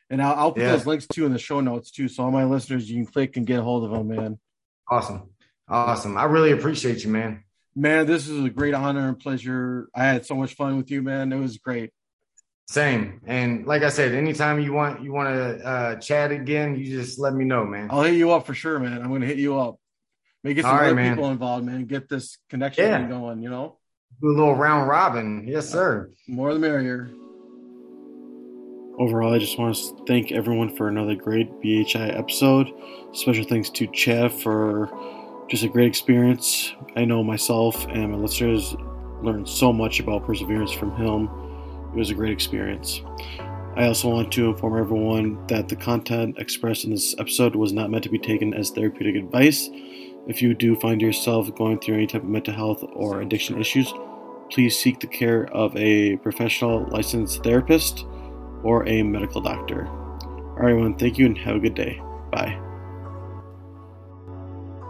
And I'll, I'll put Yeah. those links too in the show notes too. So all my listeners, you can click and get a hold of them, man. Awesome. Awesome. I really appreciate you, man. Man, this is a great honor and pleasure. I had so much fun with you, man. It was great. Same. And like I said, anytime you want you want to uh, chat again, you just let me know, man. I'll hit you up for sure, man. I'm going to hit you up. Maybe get some All right, other man. people involved, man. Get this connection Yeah. thing going, you know? Do a little round robin. Yes, sir. More the merrier. Overall, I just want to thank everyone for another great B H I episode. Special thanks to Chad for just a great experience. I know myself and my listeners learned so much about perseverance from him. It was a great experience. I also want to inform everyone that the content expressed in this episode was not meant to be taken as therapeutic advice. If you do find yourself going through any type of mental health or addiction issues, please seek the care of a professional licensed therapist or a medical doctor. All right, everyone, thank you and have a good day. Bye.